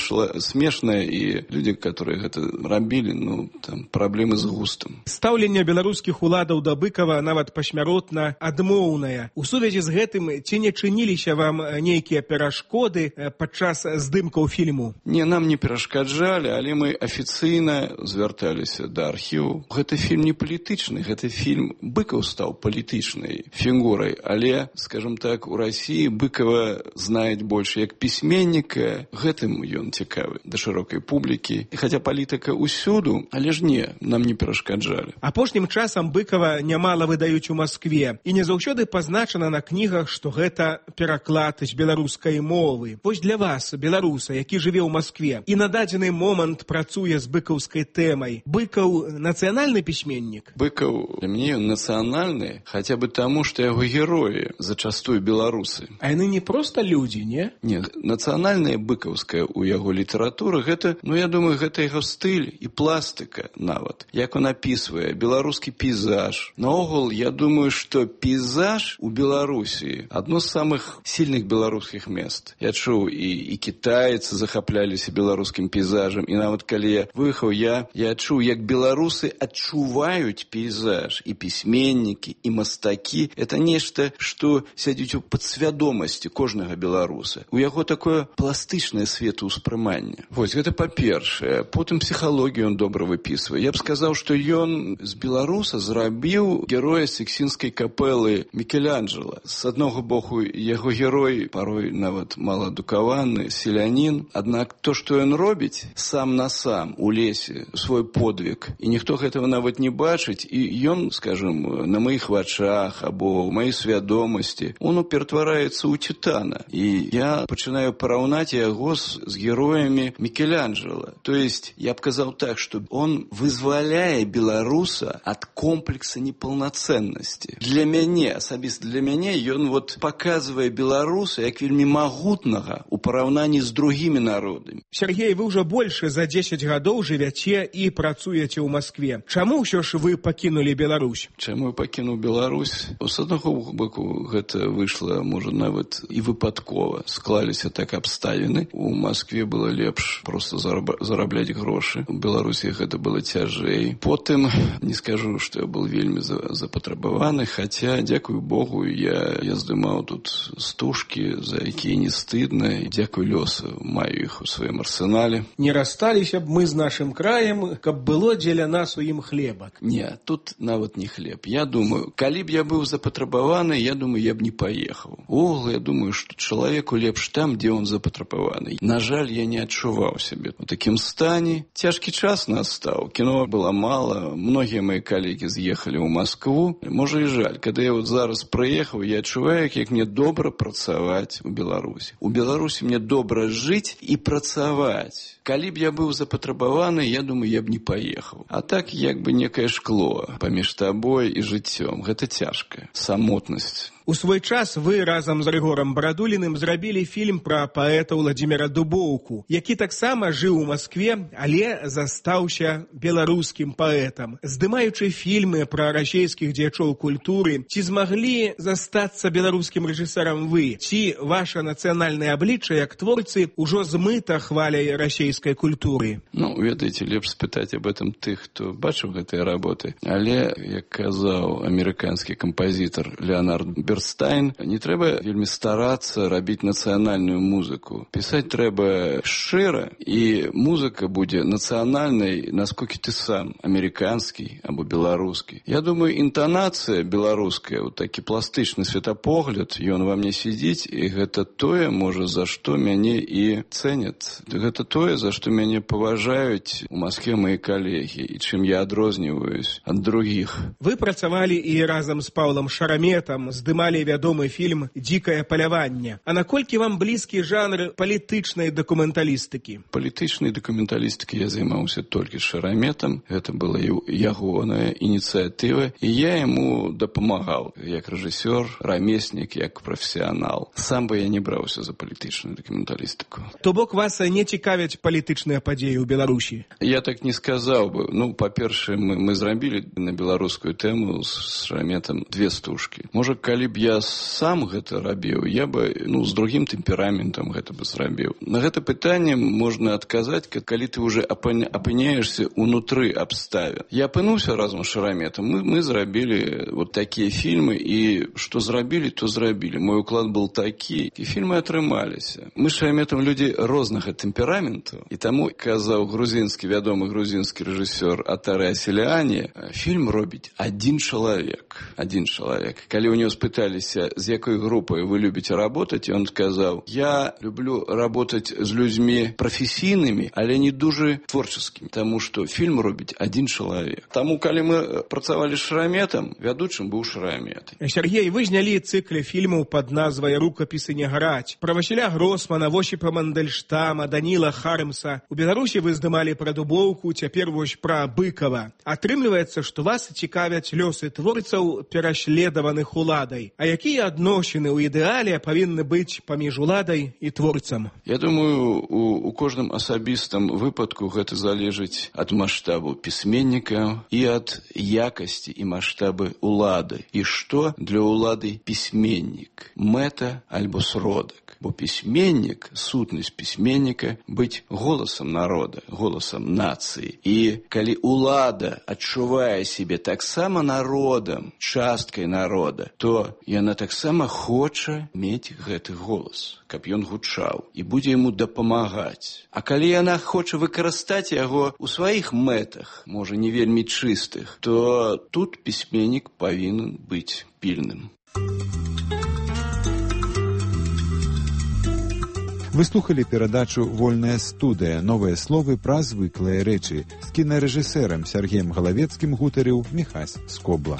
смешнае, і людзі, которые гэта рабілі, ну, там праблемы з густам. Стаўленне беларускіх уладаў да Быкава нават пасмяротна адмоўнае. У сувязі з гэтым ці не чыніліся вам нейкія перашкоды падчас здымкаў фільму? Не, нам не перашкаджалі, але мы афіцыйна звярталіся да архіву. Гэты фільм не палітычны, гэты фільм Быкаў стаў палітычнай фігурай, але, скажем так, у Расіі Быкава знаюць больш як пісьменніка, гэтым ён цікавы да шырокай публікі. І хаця палітыка ўсюду, але ж не, нам не перашкаджалі. Апошнім часам Быкава нямала выдаюць у Маскве, і не заўсёды пазначана на кнігах, што гэта пераклад з беларускай мовы. Вось для вас, беларуса, які жыве ў Маскве і на дадзены момант працуе з быкаўскай тэмай, Быкаў нацыянальны пісьменнік? Быкаў для мяне ён нацыянальны, хаця бы таму, што яго героі зачастую беларусы. А яны не проста людзі, не? Не, нацыянальная быкаўская ў яго літаратуры, гэта, ну, я думаю, гэта яго стыль і пластыка нават. Як он апісвае беларускі пейзаж. Наогул, я думаю, што пейзаж у Беларусі адно з самых сильных беларускіх мест. Я бачыў, і кітайцы захапляліся беларускім пейзажам, і нават калі я выехаў, я адчуў, як беларусы адчуваюць пейзаж, і пісьменнікі, і мастакі. Это нешта, што сядзіць у падсвядомасці кожнага беларуса. У яго такое пластычнае светаўспрыманне. Вось, гэта па-першае. Потым псіхалогію ён добра выпісвае. Я б сказаў, што ён з беларуса зрабіў героя Сікстынскай капэлы Мікеланджела. З аднаго боку, яго герой парой нават маладукаваны, селянін. Аднак то, што ён робіць сам на сам у лесе, свой подвиг, і ніхто гэтага нават не бачыць, і ён, скажем, на маіх вачах або ў маёй свядомасці, он ператвараецца ў титана. І я пачынаю параўнаць яго з героямі Мікеланджела. То есть, я б казаў так, што он вызваляе беларуса ад комплекса непаўнацэннасці. Для мяне, асабіста для мяне, ён вот показывае беларуса як вельмі магутнага у параўнанні з другімі народамі. Сергей, вы ўжо больш за 10 гадоў жывяце і працуеце ў Маскве. Чаму ўсё ж вы пакінулі Беларусь? Чаму я пакінуў Беларусь? З аднаго боку, гэта выйшла, можа, нават і выпадкова. Склаліся так абставіны. У Маскве было лепш просто зарабляць грошы. У Беларусі гэта было цяжэй. Потым, не скажу, што я был вельмі запатрабаваны, хаця, дзякую Богу, я здымаў тут стужкі, за якія не стыдна, і дзякую лёсу, маю іх у сваім арсенале. Не рассталіся б мы з нашым краем, каб было дзеля нас у ім хлебак. Не, тут нават не хлеб. Я думаю, калі б я быў запатрабаваны, я думаю, я б не паехаў. Увогуле, я думаю, што чалавеку лепш там, дзе он запатрабаваны. На жаль, я не адчуваў сябе у такім стане. Цяжкі час настаў. Кіно было мала. Многія мои калегі з'ехалі ў Маскву. Можа і жаль. Калі я вот зараз прыехаў, я адчуваю, як мне добра працаваць у Беларусі. У Беларусі мне добра жыць і працаваць. Калі б я быў запатрабаваны, я думаю, я б не паехаў. А так, як бы некае шкло паміж табой і жыццём. Гэта цяжка. Самотнасць. У свой час вы разам з Рыгорам Барадуліным зрабілі фільм пра паэта Владзіміра Дубоўку, які таксама жыў у Маскве, але застаўся беларускім паэтам. Здымаючы фільмы пра расейскіх дзеячоў культуры, ці змаглі застацца беларускім рэжысёрам вы? Ці ваша нацыянальнае аблічча як творцы ўжо змыта хваляй расейскай культуры? Ну, ведаеце, лепш спытаць об этом тых, хто бачыў гэтыя работы. Але, як казаў амерыканскі кампазітар Леонард Берстайн, не трэба вельмі старацца рабіць нацыянальную музыку. Пісаць трэба шчыра, і музыка будзе нацыянальнай, насколькі ты сам, амерыканскі або беларускі. Я думаю, інтанацыя беларуская, вот такі пластычны светапогляд, ён ва мне сидзіць, і гэта тое, можа, за што мяне і цэняць. Гэта тое, за што мяне паважаюць у Маскве мои калегі, і чым я адрозніваюсь ад другіх. Вы працавалі і разам з Паўлам Шараметам, здымалі вядомы фільм «Дзікае паляванне». А наколькі вам блізкі жанр палітычнай дакументалістыкі? Палітычнай дакументалістыкай я займаўся толькі з Шараметам. Гэта была ягоная ініцыятыва, і я яму дапамагаў як рэжысёр, рамеснік, як прафесіянал. Сам бы я не браўся за палітычную дакументалістыку. То бок вас не цікавяць палітычныя падзеі ў Беларусі? Я так не сказаў бы. Ну, па-першае, мы зрабілі на беларускую тэму з Шараметам 2 стужкі. Можа, калі б я сам гэта рабіў, я бы, з другім тэмпераментам гэта бы зрабіў. На гэта пытанне можна адказаць, калі ты уже апыняешься унутры абставін. Я апынуўся разам з Шараметам. Мы зрабілі вот такія фільмы, і што зрабілі, то зрабілі. Мой уклад был такі, і фільмы атрымаліся. Мы з Шараметам людзі рознага тэмпераменту, і таму, казаў вядомы грузінскі рэжысёр Атаре Асіліані, фільм робіць адзін чалавек. Калі у него спыталіся, з якой группой вы любите работать, он сказал: я люблю работать с людьми професійнымі, але не дуже творческими, тому что фильм робіць один человек. Тому, калі мы працавалі з Шараметам, вядучым быў Шарамет. Сергей, вы знялі цыкле фільмаў под назвай «Рукапісы не граць». Пра Васіля Гросмана, Осіпа Мандельштама, Даніла Хармса. У Беларусі вы здымалі пра Дубоўку, цяпер вось пра Быкова. Атрымліваецца, што вас цікавяць лёсы творцаў, пераследаваных уладай. А якія адносіны ў ідэале павінны быць паміж уладай і творцам? Я думаю, у кожным асабістым выпадку гэта залежыць ад маштабу пісьменніка і ад якасці і маштабы улады. І што для улады пісьменнік? Мэта альбо сродак? Бо пісьменнік, сутнасць пісьменніка быць голасам народа, голасам нацыі. І калі улада адчувае сябе таксама народам, часткай народа, то яна таксама хоча мець гэты голас, каб ён гучаў, і будзе яму дапамагаць. А калі яна хоча выкарыстаць яго ў сваіх мэтах, можа, не вельмі чыстых, то тут пісьменнік павінен быць пільным. Вы слухали перадачу «Вольная студыя. Новыя словы пра звыклыя рэчы» з кінарэжысэрам Сергеем Галавецкім гутарыў Міхась Скобла.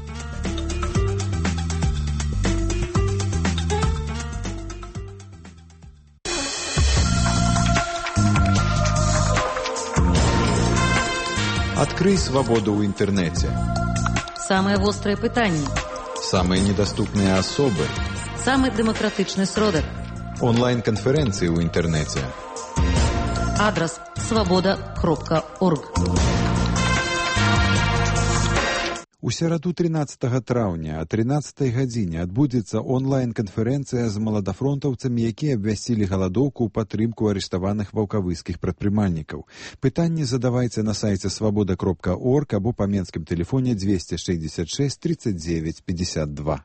Адкрый свабоду ў інтэрнэце. Самыя вострыя пытанні. Самыя недаступныя асобы. Самы дэмакратычны сродак. Онлайн-канферэнцыі ў інтэрнэце. Адрас свабода.орг. У сераду 13 траўня о 13 гадзіне адбудзецца онлайн-канферэнцыя з маладафронтаўцамі, якія абвясцілі галадоўку ў падтрымку арыштаваных ваўкавыскіх прадпрымальнікаў. Пытанні задавайце на сайце свабода.орг або па менскім тэлефоне 266 39 52.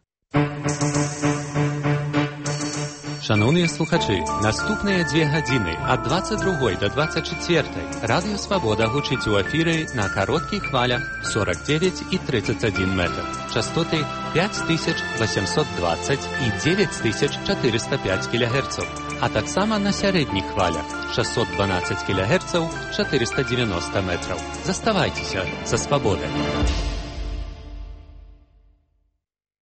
Шановні слухачі, наступныя 2 гадзіны ад 22 до 24 Радыё Свабода гучыць у эфіры на кароткіх хвалях 49 і 31 метр. Частоты 5820 і 9405 кГц, а таксама на сярэдніх хвалях 612 кГц 490 метраў. Заставайцеся за свабодай.